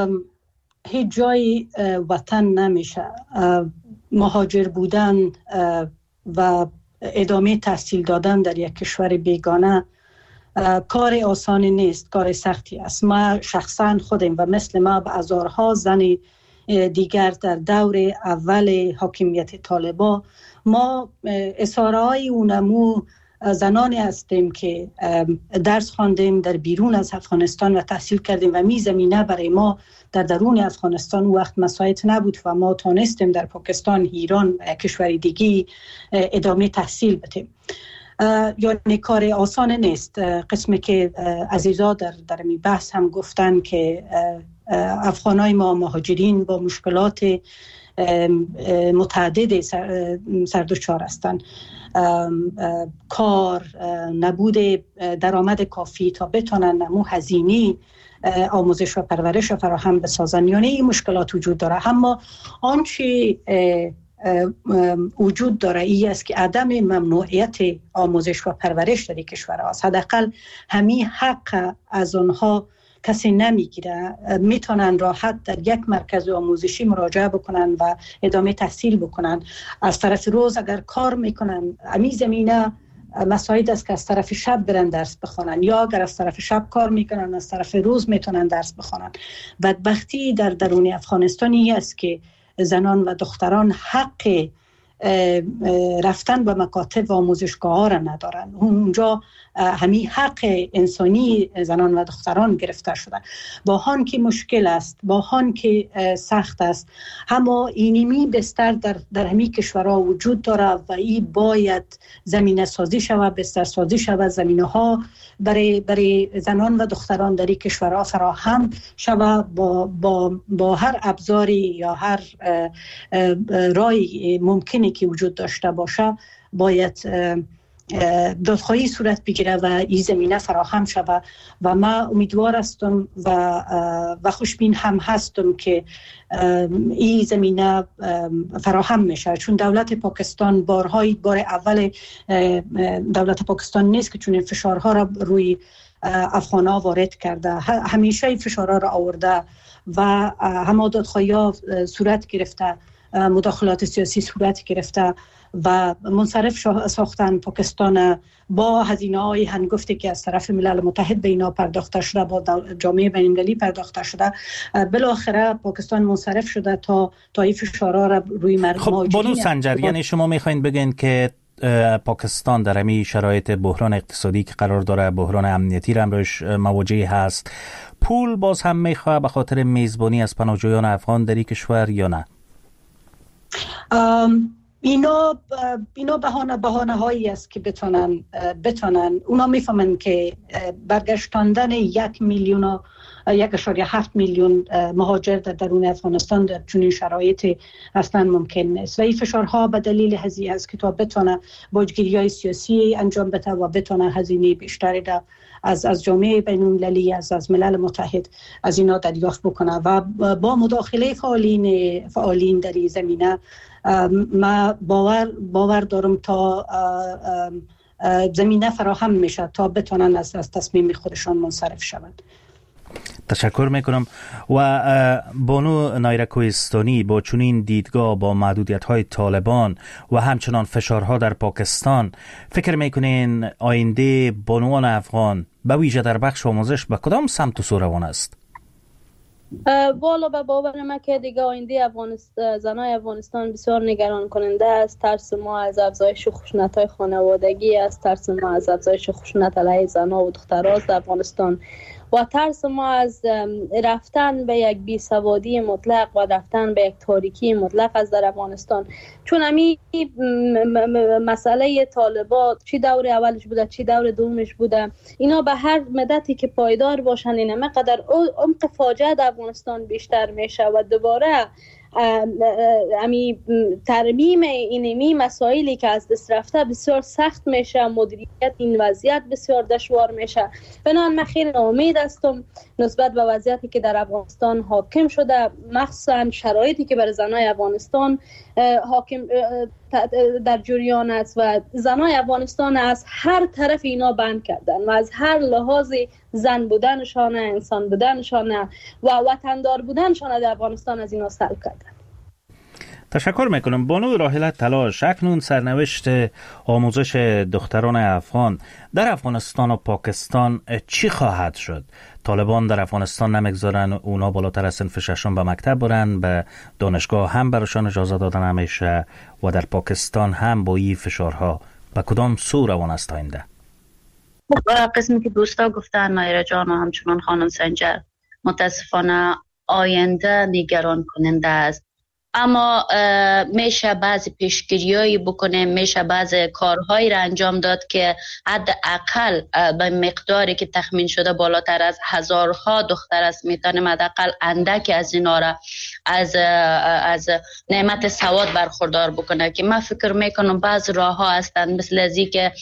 هیچ جای وطن نمیشه. مهاجر بودن و ادامه تحصیل دادن در یک کشور بیگانه کار آسانی نیست، کار سختی است. ما شخصا خودم و مثل ما به هزارها زن دیگر در دور اول حاکمیت طالبان ما اساره‌های اونمو زنانی هستیم که درس خواندیم در بیرون از افغانستان و تحصیل کردیم و می زمینه برای ما در درون افغانستان وقت مساعد نبود و ما تانستیم در پاکستان، ایران و کشور دیگی ادامه تحصیل بدیم. یعنی کار آسان نیست. قسمی که عزیزا در در می بحث هم گفتن که افغانای ما مهاجرین با مشکلات متعدد سردوچار هستند. کار، نبود درآمد کافی تا بتونن نمو هزینی آموزش و پرورش و فراهم بسازن، یعنی این مشکلات وجود داره. اما آنچه وجود داره ای است که عدم ممنوعیت آموزش و پرورش در کشور است. حداقل همین حق از آنها کسی نمیگیره، میتونن راحت در یک مرکز آموزشی مراجعه بکنن و ادامه تحصیل بکنن. از طرف روز اگر کار میکنن امی زمینه مساعد است که از طرف شب برن درس بخونن، یا اگر از طرف شب کار میکنن از طرف روز میتونن درس بخونن. بدبختی در درون افغانستانی است که زنان و دختران حق رفتن به مکاتب و آموزشگاه ها را ندارن. اونجا همین حق انسانی زنان و دختران گرفته شدن. با هان که مشکل است، با هان که سخت است، اما اینمی بستر در, در همین کشورها وجود داره و این باید زمینه سازی شود، بستر سازی شود، زمینه ها برای, برای زنان و دختران در این کشورها فراهم شود با, با, با هر ابزاری یا هر رای ممکنی که وجود داشته باشه باید دادخواهی صورت بگیره و این زمینه فراهم شود. و ما امیدوار هستم و و خوشبین هم هستم که این زمینه فراهم میشه، چون دولت پاکستان بارهای بار اول دولت پاکستان نیست که چون این فشارها را روی افغان‌ها وارد کرده، همیشه این فشارها را آورده و همه دادخواهی‌ها صورت گرفته، مداخلات سیاسی صورت گرفته و منصرف ساختن پاکستان با هزینه‌های هنگفتی که از طرف ملل متحد به اینا پرداخته شده، با جامعه بین‌المللی پرداخته شده. بالاخره پاکستان منصرف شده تا تا این فشارها را روی مردم. خب بانو سنجر، یعنی شما میخواین بگین که پاکستان در همین شرایط بحران اقتصادی که قرار داره، بحران امنیتی را هم روش مواجه هست، پول باز هم میخواه به خاطر میزبانی از پناهجویان افغان در این کشور یا نه؟ اینا اینا بهانه بهانه هایی است که بتونن بتونن اونا میفهمن که برگشتاندن یک میلیون یک اشاره هفت میلیون مهاجر در درون افغانستان در چنین شرایطی اصلا ممکن نیست و این فشارها به دلیل هزینه است که تا بتونه باجگیری‌های سیاسی انجام بده و بتونه هزینه بیشتری در از از جامعه بین‌المللی از از ملل متحد از اینا دریافت بکنه و با مداخله فعالین فعالین در این زمینه ما باور باور دارم تا زمینه فراهم میشه تا بتونن از از تصمیم خودشان منصرف شوند. تشکر میکنم. و بانو نایره کوهستانی با چنین دیدگاه با محدودیت های طالبان و همچنان فشارها در پاکستان فکر میکنین آینده بانوان افغان به ویژه در بخش آموزش به کدام سمت و سو روان است؟ والا به باور من که دیگه آینده افغانستان زنای افغانستان بسیار نگران کننده است. ترس ما از افزایش خشونت‌های خانوادگی است، ترس ما از افزایش خشونت علیه زنها و دخترها در افغانستان و ترس ما از رفتن به یک بیسوادی مطلق و رفتن به یک تاریکی مطلق از در افغانستان. چون همین مسئله طالبات چی دور اولش بوده چی دور دومش بوده، اینا به هر مدتی که پایدار باشن اینه قدر عمق فاجعه در افغانستان بیشتر میشه و دوباره امی ترمیم اینمی مسائلی که از دست رفته بسیار سخت میشه، مدیریت این وضعیت بسیار دشوار میشه. بنابراین من خیلی امید هستم نسبت به وضعیتی که در افغانستان حاکم شده، مخصوصا شرایطی که بر زنای افغانستان حاکم در جریان است و زنای افغانستان از هر طرف اینا بند کردن و از هر لحاظی زن بودنشان، انسان بودنشان و وطندار بودنشان در افغانستان از اینا سلب کردن. تشکر میکنم. بانو راحله تلاش، اکنون سرنوشت آموزش دختران افغان در افغانستان و پاکستان چی خواهد شد؟ طالبان در افغانستان نمیگذارن اونا بالاتر از صنف ششم به مکتب برن، به دانشگاه هم براشان اجازه دادن نمیشه و در پاکستان هم با این فشارها به کدام سو روان است آینده؟ قسمی که دوستا گفتن نایره جان و همچنان خانم سنجر، متاسفانه آینده نگران کننده است. اما میشه بعضی پیشگیریایی بکنه، میشه بعضی کارهایی را انجام داد که حداقل به مقداری که تخمین شده بالاتر از هزارها دختر است میتونیم حداقل اندکی از اینا را از از نعمت سواد برخوردار بکنه. که من فکر میکنم بعض راه ها هستند مثل ازی که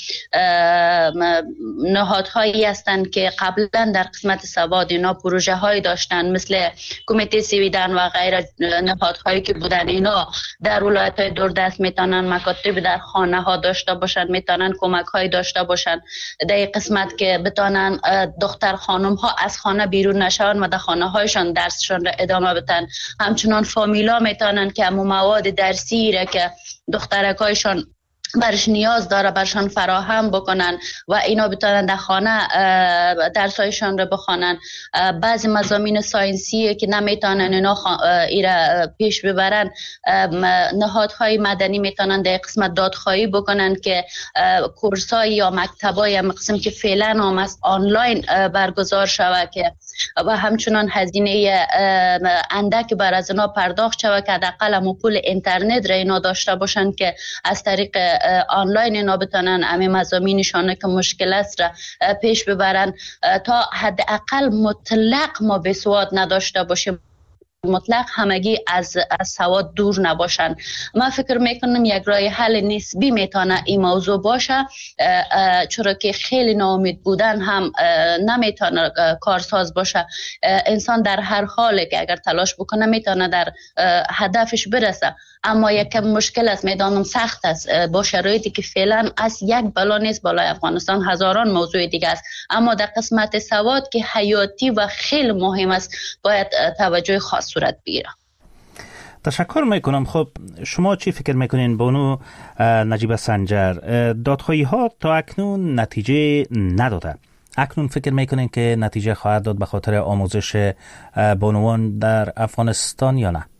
نهادهایی هستند که قبلا در قسمت سواد اینا پروژه هایی داشتن مثل کمیته سویدن و غیره نهادهایی که بودن، اینا در ولایت های دوردست میتونن مکاتب در خانه ها داشته باشن، میتونن کمک های داشته باشن در این قسمت که بتونن دختر خانم ها از خانه بیرون نشون و در خانه هایشان درسشان را ادامه بدن. همچنان فامیلا میتونن که امو مواد درسی را که دخترکایشان برش نیاز داره برشان فراهم بکنن و اینا بتونن در خانه درسایشان رو بخوانن. بعضی مضامین ساینسی که نمیتونن اینا ایرا پیش ببرن، نهادهای مدنی میتونن در قسمت دادخواهی بکنن که کورسای یا مکتبای هم قسم که فعلا هم از آنلاین برگزار شود که و همچنان هزینه اندک بر از اینا پرداخت شود که حداقل هم پول اینترنت را اینا داشته باشن که از طریق آنلاین اینا بتونن همه مضامینشان که مشکل است را پیش ببرن تا حداقل مطلق ما به سواد نداشته باشیم، مطلق همگی از, از سواد دور نباشن. من فکر میکنم یک راه حل نسبی میتونه این موضوع باشه، چرا که خیلی ناامید بودن هم نمیتونه کارساز باشه. انسان در هر حالی که اگر تلاش بکنه میتونه در هدفش برسه، اما یک مشکل است، میدانم سخت است با شرایطی که فعلا از یک بلا نیست، بالای افغانستان هزاران موضوع دیگه است، اما در قسمت سواد که حیاتی و خیلی مهم است باید توجه خاص صورت بگیره. تشکر میکنم. خب شما چی فکر میکنین بانو نجیبه سنجر؟ دادخواهی ها تا اکنون نتیجه نداده، اکنون فکر میکنین که نتیجه خواهد داد به خاطر آموزش بانوان در افغانستان یا نه؟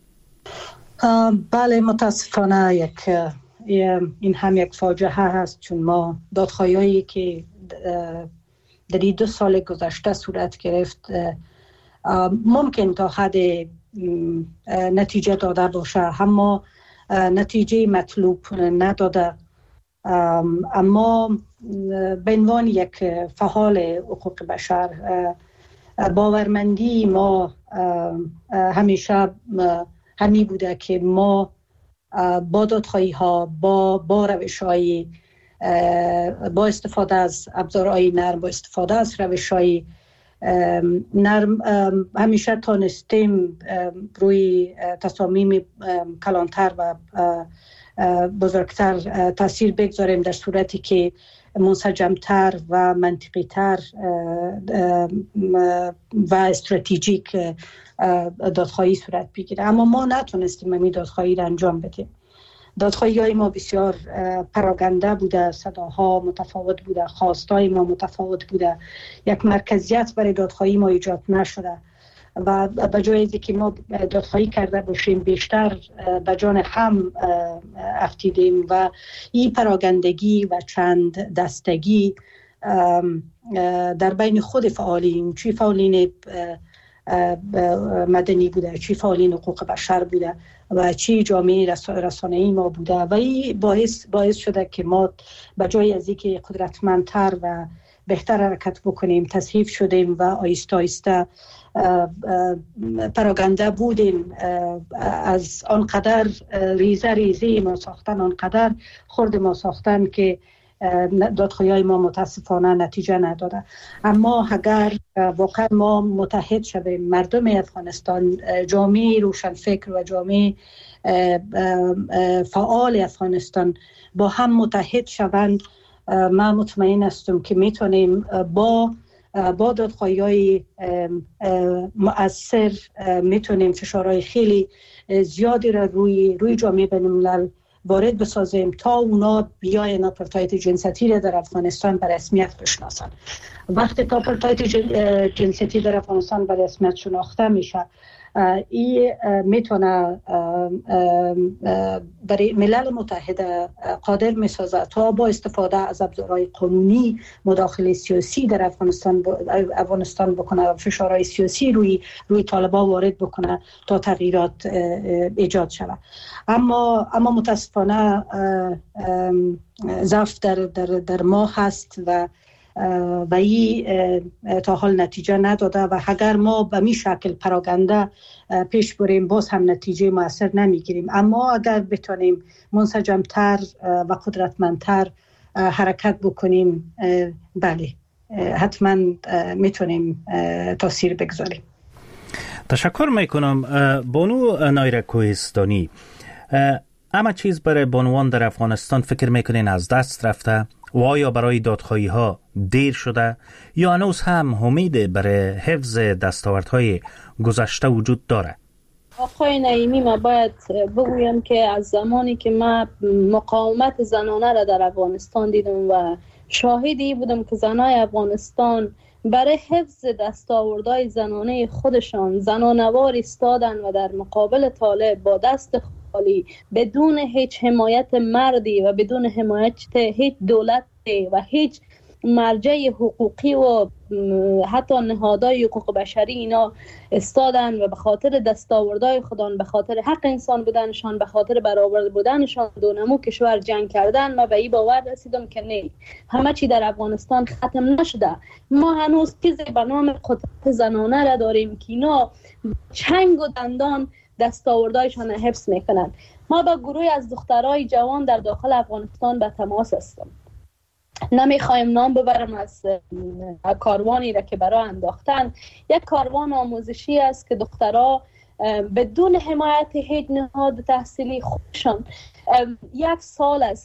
بله متاسفانه یک این هم یک فاجعه هست، چون ما دادخواهی که در این دو سال گذشته صورت گرفت ممکن تا حد نتیجه داده باشه، اما نتیجه مطلوب نداده. اما به عنوان یک فعال حقوق بشر باورمندی ما همیشه همی بوده که ما با دادخواهی ها با با روش های با استفاده از ابزارهای نرم، با استفاده از روش های نرم همیشه تانستیم روی تصامیم کلانتر و بزرگتر تاثیر بگذاریم، در صورتی که منسجمتر و منطقی تر و استراتژیک دادخواهی صورت بگیره. اما ما نتونستیم همین دادخواهی را انجام بدیم. دادخواهی های ما بسیار پراگنده بوده، صداها متفاوت بوده، خواستای ما متفاوت بوده، یک مرکزیت برای دادخواهی ما ایجاد نشده و به جای اینکه که ما دادخواهی کرده باشیم بیشتر به جان هم افتیدیم و این پراگندگی و چند دستگی در بین خود فعالین، چی فعالین مدنی بوده، چی فعالین حقوق بشر بوده و چی جامعه رسانه‌ای ما بوده و این باعث باعث شده که ما به جای از اینکه قدرتمندتر و بهتر حرکت بکنیم تصحیف شدیم و آیسته آیسته پراگنده بودیم. از آنقدر ریزه ریزی ما ساختن، آنقدر خرد ما ساختن که دادخواهی های ما متاسفانه نتیجه نداده. اما اگر واقعا ما متحد شویم، مردم افغانستان، جامعه روشنفکر و جامعه فعال افغانستان با هم متحد شوند، من مطمئن هستم که میتونیم با با دادخواهی های مؤثر میتونیم فشارهای خیلی زیادی را روی روی جامعه بین الملل وارد بسازیم تا اونا بیاین آپارتاید جنسیتی را در افغانستان به رسمیت بشناسن. وقتی که آپارتاید جنسیتی در افغانستان به رسمیت شناخته میشه، این میتونه برای ملل متحد قادر میسازه تا با استفاده از ابزارهای قانونی مداخله سیاسی در افغانستان افغانستان بکنه و فشارهای سیاسی روی روی طالبان وارد بکنه تا تغییرات ایجاد شود. اما اما متاسفانه ضعف در در در ما هست و و این تا حال نتیجه نداده و اگر ما به می شکل پراگنده پیش بریم باز هم نتیجه مؤثر نمیگیریم. اما اگر بتونیم منسجمتر و قدرتمندتر حرکت بکنیم، بله حتما میتونیم تاثیر بگذاریم. تشکر میکنم. بانو نایره کوهستانی، اما چیز برای بانوان در افغانستان فکر میکنین از دست رفته و آیا برای دادخواهی ها دیر شده یا هنوز هم امید برای حفظ دستاوردهای گذشته وجود داره؟ آقای نعیمی، من باید بگویم که از زمانی که من مقاومت زنانه را در افغانستان دیدم و شاهدی بودم که زنای افغانستان برای حفظ دستاوردهای زنانه خودشان زنانوار ایستادن و در مقابل طالب با دست خالی بدون هیچ حمایت مردی و بدون حمایت هیچ دولت و هیچ مرجع حقوقی و حتی نهادهای حقوق بشری اینا استادن و به خاطر دستاوردهای خودان، به خاطر حق انسان بودنشان، به خاطر برابر بودنشان دونمو کشور جنگ کردن. من به این باور رسیدم که نه، همه چی در افغانستان ختم نشده. ما هنوز چیزی به نام قدرت زنانه را داریم که اینا چنگ و دندان دستاوردهایشان حفظ میکنن. ما با گروهی از دخترای جوان در داخل افغانستان به تماس هستم. نمیخوایم نام ببرم از کاروانی را که برای انداختن. یک کاروان آموزشی است که دخترها بدون حمایت هیچ نهاد تحصیلی خودشان یک سال است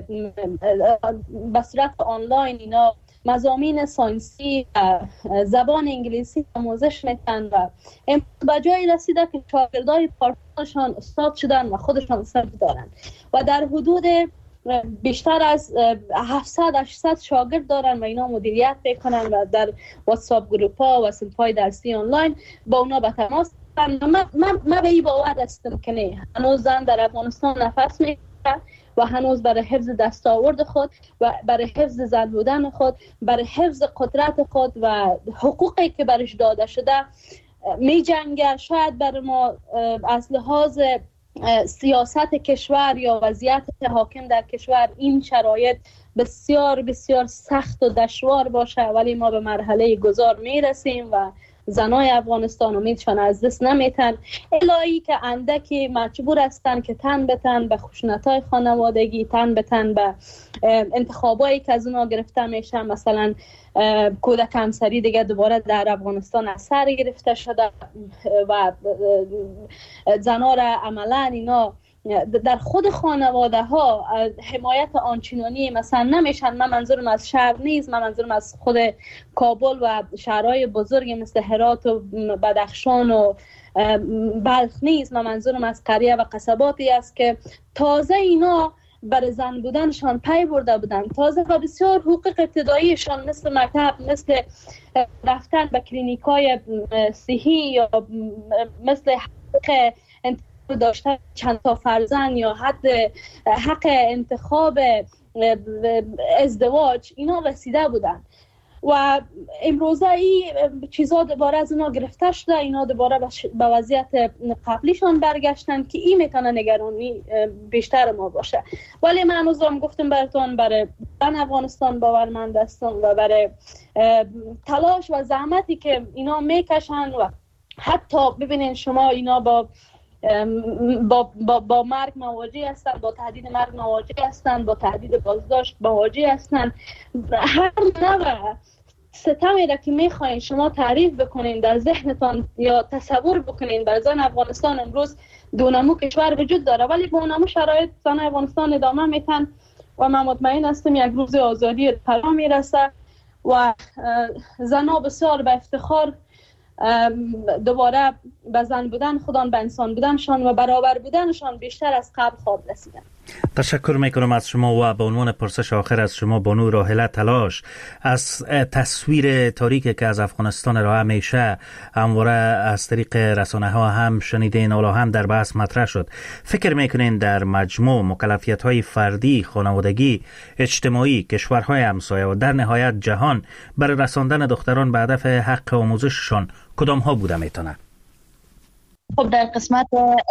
به صورت آنلاین اینا مضامین ساینسی زبان انگلیسی آموزش میکنن و به جایی رسیده که شاگردای پارتنرشان استاد شدن و خودشان صرف دارن و در حدود بیشتر از هفتصد هشتصد شاگرد دارن و اینا مدیریت میکنن و در واتساپ گروپ ها و صفحات درسی آنلاین با اونا به تماس هستن. من من به این باور هستم که نه، هنوز زن در افغانستان نفس میکشه و هنوز برای حفظ دستاورد خود و برای حفظ زن بودن خود، برای حفظ قدرت خود و حقوقی که برش داده شده می جنگه. شاید برای ما از لحاظ سیاست کشور یا وضعیت حاکم در کشور این شرایط بسیار بسیار سخت و دشوار باشه، ولی ما به مرحله گذار می رسیم و زنای افغانستان امیدشان از دست نمیتن، الهی که اندکی مجبور هستن که تن به تن به خشونت‌های خانوادگی، تن به تن به انتخابایی که از اونها گرفته میشه. مثلا کودک همسری دیگه دوباره در افغانستان از سر گرفته شده و زنها را عملا اینا در خود خانواده ها حمایت آنچنانی مثلا نمیشن. من منظورم از شهر نیست، من منظورم از خود کابل و شهرهای بزرگ مثل هرات و بدخشان و بلخ نیست، من منظورم از قریه و قصباتی است که تازه اینا برای زن بودنشان پی برده بودن، تازه و بسیار حقوق ابتداییشان مثل مکتب، مثل رفتن به کلینیکای صحی یا مثل حق داشتن چند تا فرزند یا حد حق انتخاب ازدواج اینا رسیده بودن و امروزه این چیزا دوباره از اینا گرفته شده، اینا دوباره به وضعیت قبلیشان برگشتن که این میتونه نگرانی بیشتر ما باشه. ولی من هنوزم گفتم براتون برای زن افغانستان باورمند هستم و برای تلاش و زحمتی که اینا میکشن و حتی ببینین شما اینا با با, با, با مرگ مواجه هستن، با تهدید مرگ مواجه هستن، با تهدید بازداشت مواجه هستن. هر نوع ستمی را که میخواین شما تعریف بکنین در ذهنتان یا تصور بکنین بر زن افغانستان امروز دونمو کشور وجود داره، ولی با اونمو شرایط زن افغانستان ادامه میتن و من مطمئن هستم یک روز آزادی فرا میرسه و زنها بسیار به افتخار دوباره به زن بودن خودان، به انسان بودنشان و برابر بودنشان بیشتر از قبل خواب رسیدن. تشکر میکنم از شما و به عنوان پرسش آخر از شما بانو راحله تلاش، از تصویر تاریکی که از افغانستان ارائه میشه همواره از طریق رسانه ها هم شنیدین، حالا هم در بحث مطرح شد، فکر میکنین در مجموع مکلفیت های فردی، خانوادگی، اجتماعی، کشورهای همسایه و در نهایت جهان برای رساندن دختران به هدف حق آموزششان کدام ها بوده میتونه؟ خب در قسمت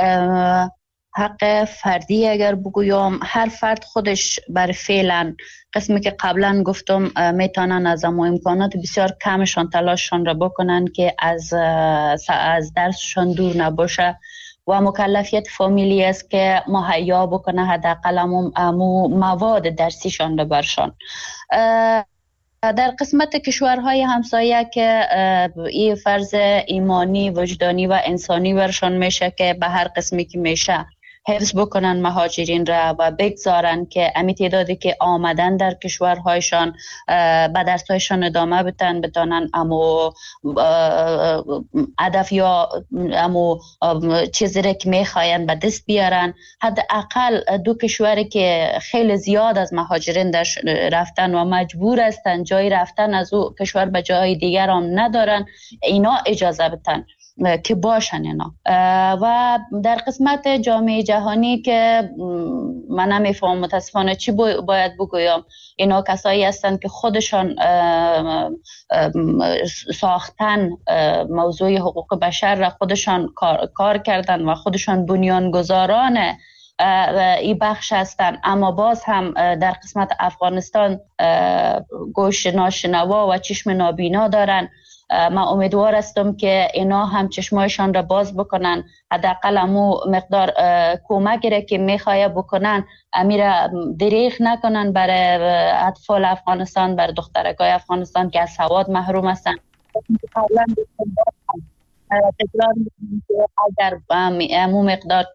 حق فردی اگر بگویم، هر فرد خودش بر فعلا قسمی که قبلا گفتم میتونن از اما امکانات بسیار کمشان تلاششان را بکنن که از از درسشان دور نباشه و مکلفیت فامیلی است که مهیا بکنه حداقل امو مواد درسیشان را برشان. در قسمت کشورهای همسایه که این فرض ایمانی، وجدانی و انسانی برشان میشه که به هر قسمی که میشه حفظ بکنن مهاجرین را و بگذارن که امی تعدادی که آمدن در کشورهایشان به درسهایشان ادامه بتن، بتانن امو هدف یا امو چیزی را که میخواین به دست بیارن. حداقل دو کشوری که خیلی زیاد از مهاجرین در رفتن و مجبور هستن جای رفتن از او کشور به جای دیگر هم ندارن، اینا اجازه بتن که باشن اینا. و در قسمت جامعه جهانی که من نمیفهم متاسفانه چی باید بگویم، اینا کسایی هستن که خودشان ساختن موضوع حقوق بشر را خودشان کار, کار کردن و خودشان بنیانگذاران این بخش هستن، اما باز هم در قسمت افغانستان گوش ناشنوا و چشم نابینا دارن. من امیدوار هستم که اینا هم چشمایشان را باز بکنن، حداقل امو مقدار کمکی را که میخواه بکنن امیر دریغ نکنن برای اطفال افغانستان، برای دخترکای افغانستان که از سواد محروم هستن. اگر امو مقدار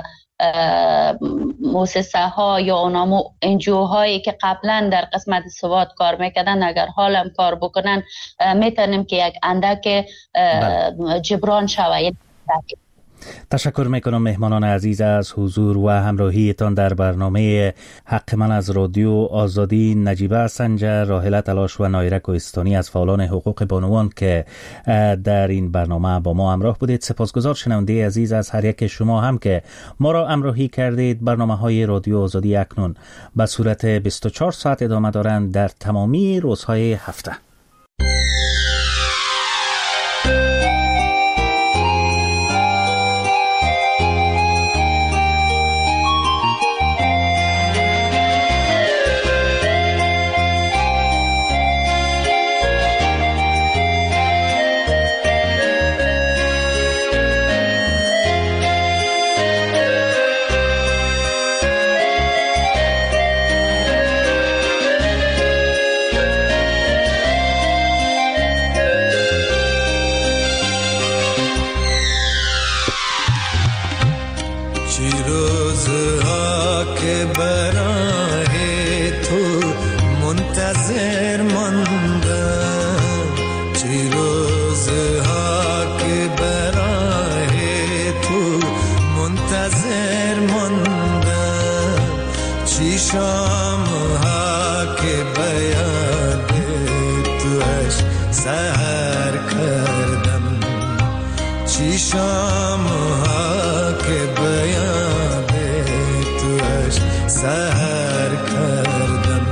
مؤسسه ها یا اونامو انجیو هایی که قبلا در قسمت سواد کار میکردن اگر حالم کار بکنن میتونیم که یک اندک جبران شوه. تشکر میکنم مهمانان عزیز از حضور و همراهیتان در برنامه حق من از رادیو آزادی. نجیبه سنجر، راحله تلاش و نایره کوهستانی از فعالان حقوق بانوان که در این برنامه با ما همراه بودید. سپاسگزار شنونده عزیز از هر یک شما هم که ما را همراهی کردید. برنامه های رادیو آزادی اکنون به صورت بیست و چهار ساعت ادامه دارند در تمامی روزهای هفته. چی روزها که برای تو منتظر ماندم، چی روزها که برای تو منتظر ماندم، چی شامها که بیاد توش سحر کردم، چی شامها که بیاد توش سحر کردم،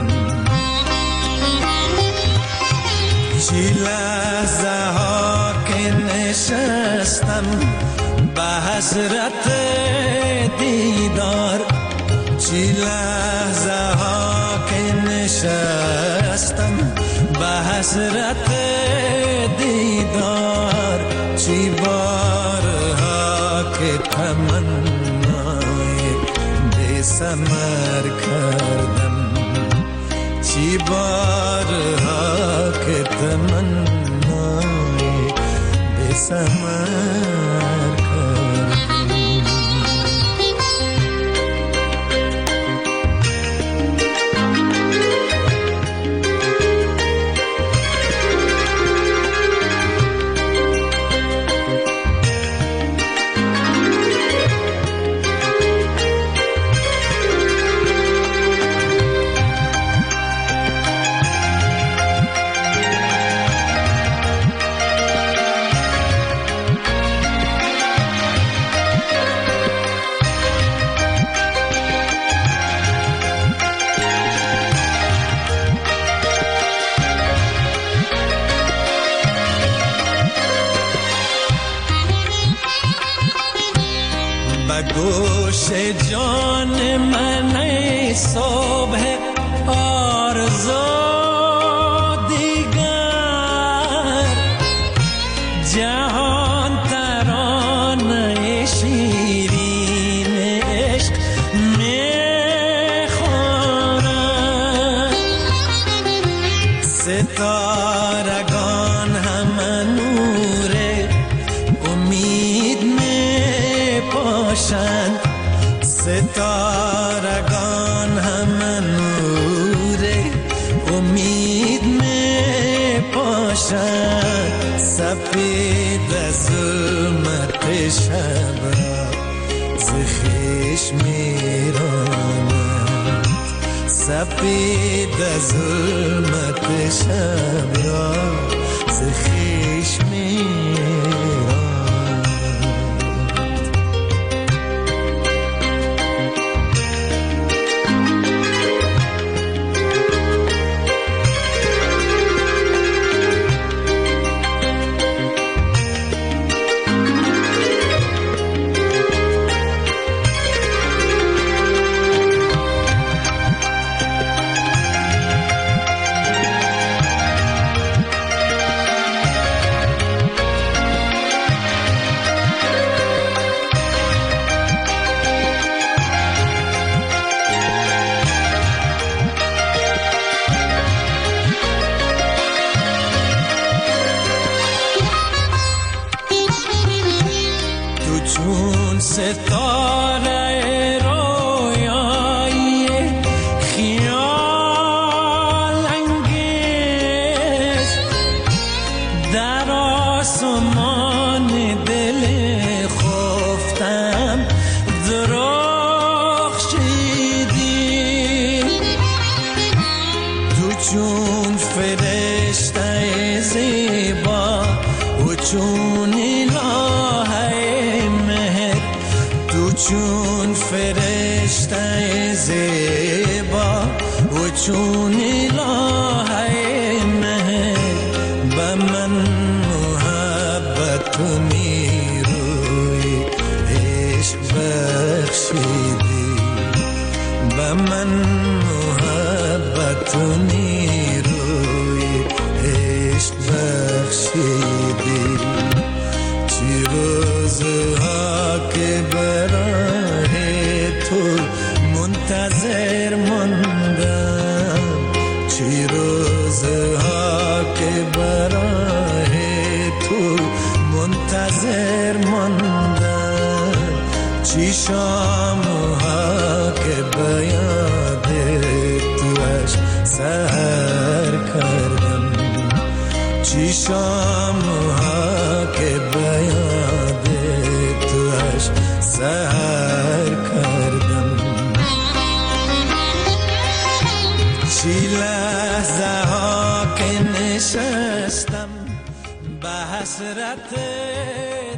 چی لحظه ها که نشستم به حسرت دیدار، چی لحظه ها که نشستم به حسرت دیدار، چی بارها که تمنای بی ثمر کردم، چی بارها که تمنای بی ثمر کردم. گوش جان من ای صبح آرزو دیگر، جهان ترانه شیرین عشق میخوانند، ستارگان همه نور امید میپاشند، ستارگان همه نور امید میپاشند، سفید ظلمت شب را ز خویش میرانند، سفید ظلمت شب را ز خویش میرانند. چون ستاره رویایی خیال انگیز در آسمان دل خفتم درخشیدی، تو چون فرشته زیبا و چون چون فرشته زیبا و چون الهه مهر، به من محبت و نیروی عشق بخشیدی، به من محبت و نیروی عشق بخشیدی، چی روزها که برای تو منتظر ماندم، چی روزها که برای تو منتظر ماندم، چی شام شام ها که بیاد توش سهر کردم چی شام ها که بیاد توش سهر کردم چی لحظه ها که نشستم به حسرت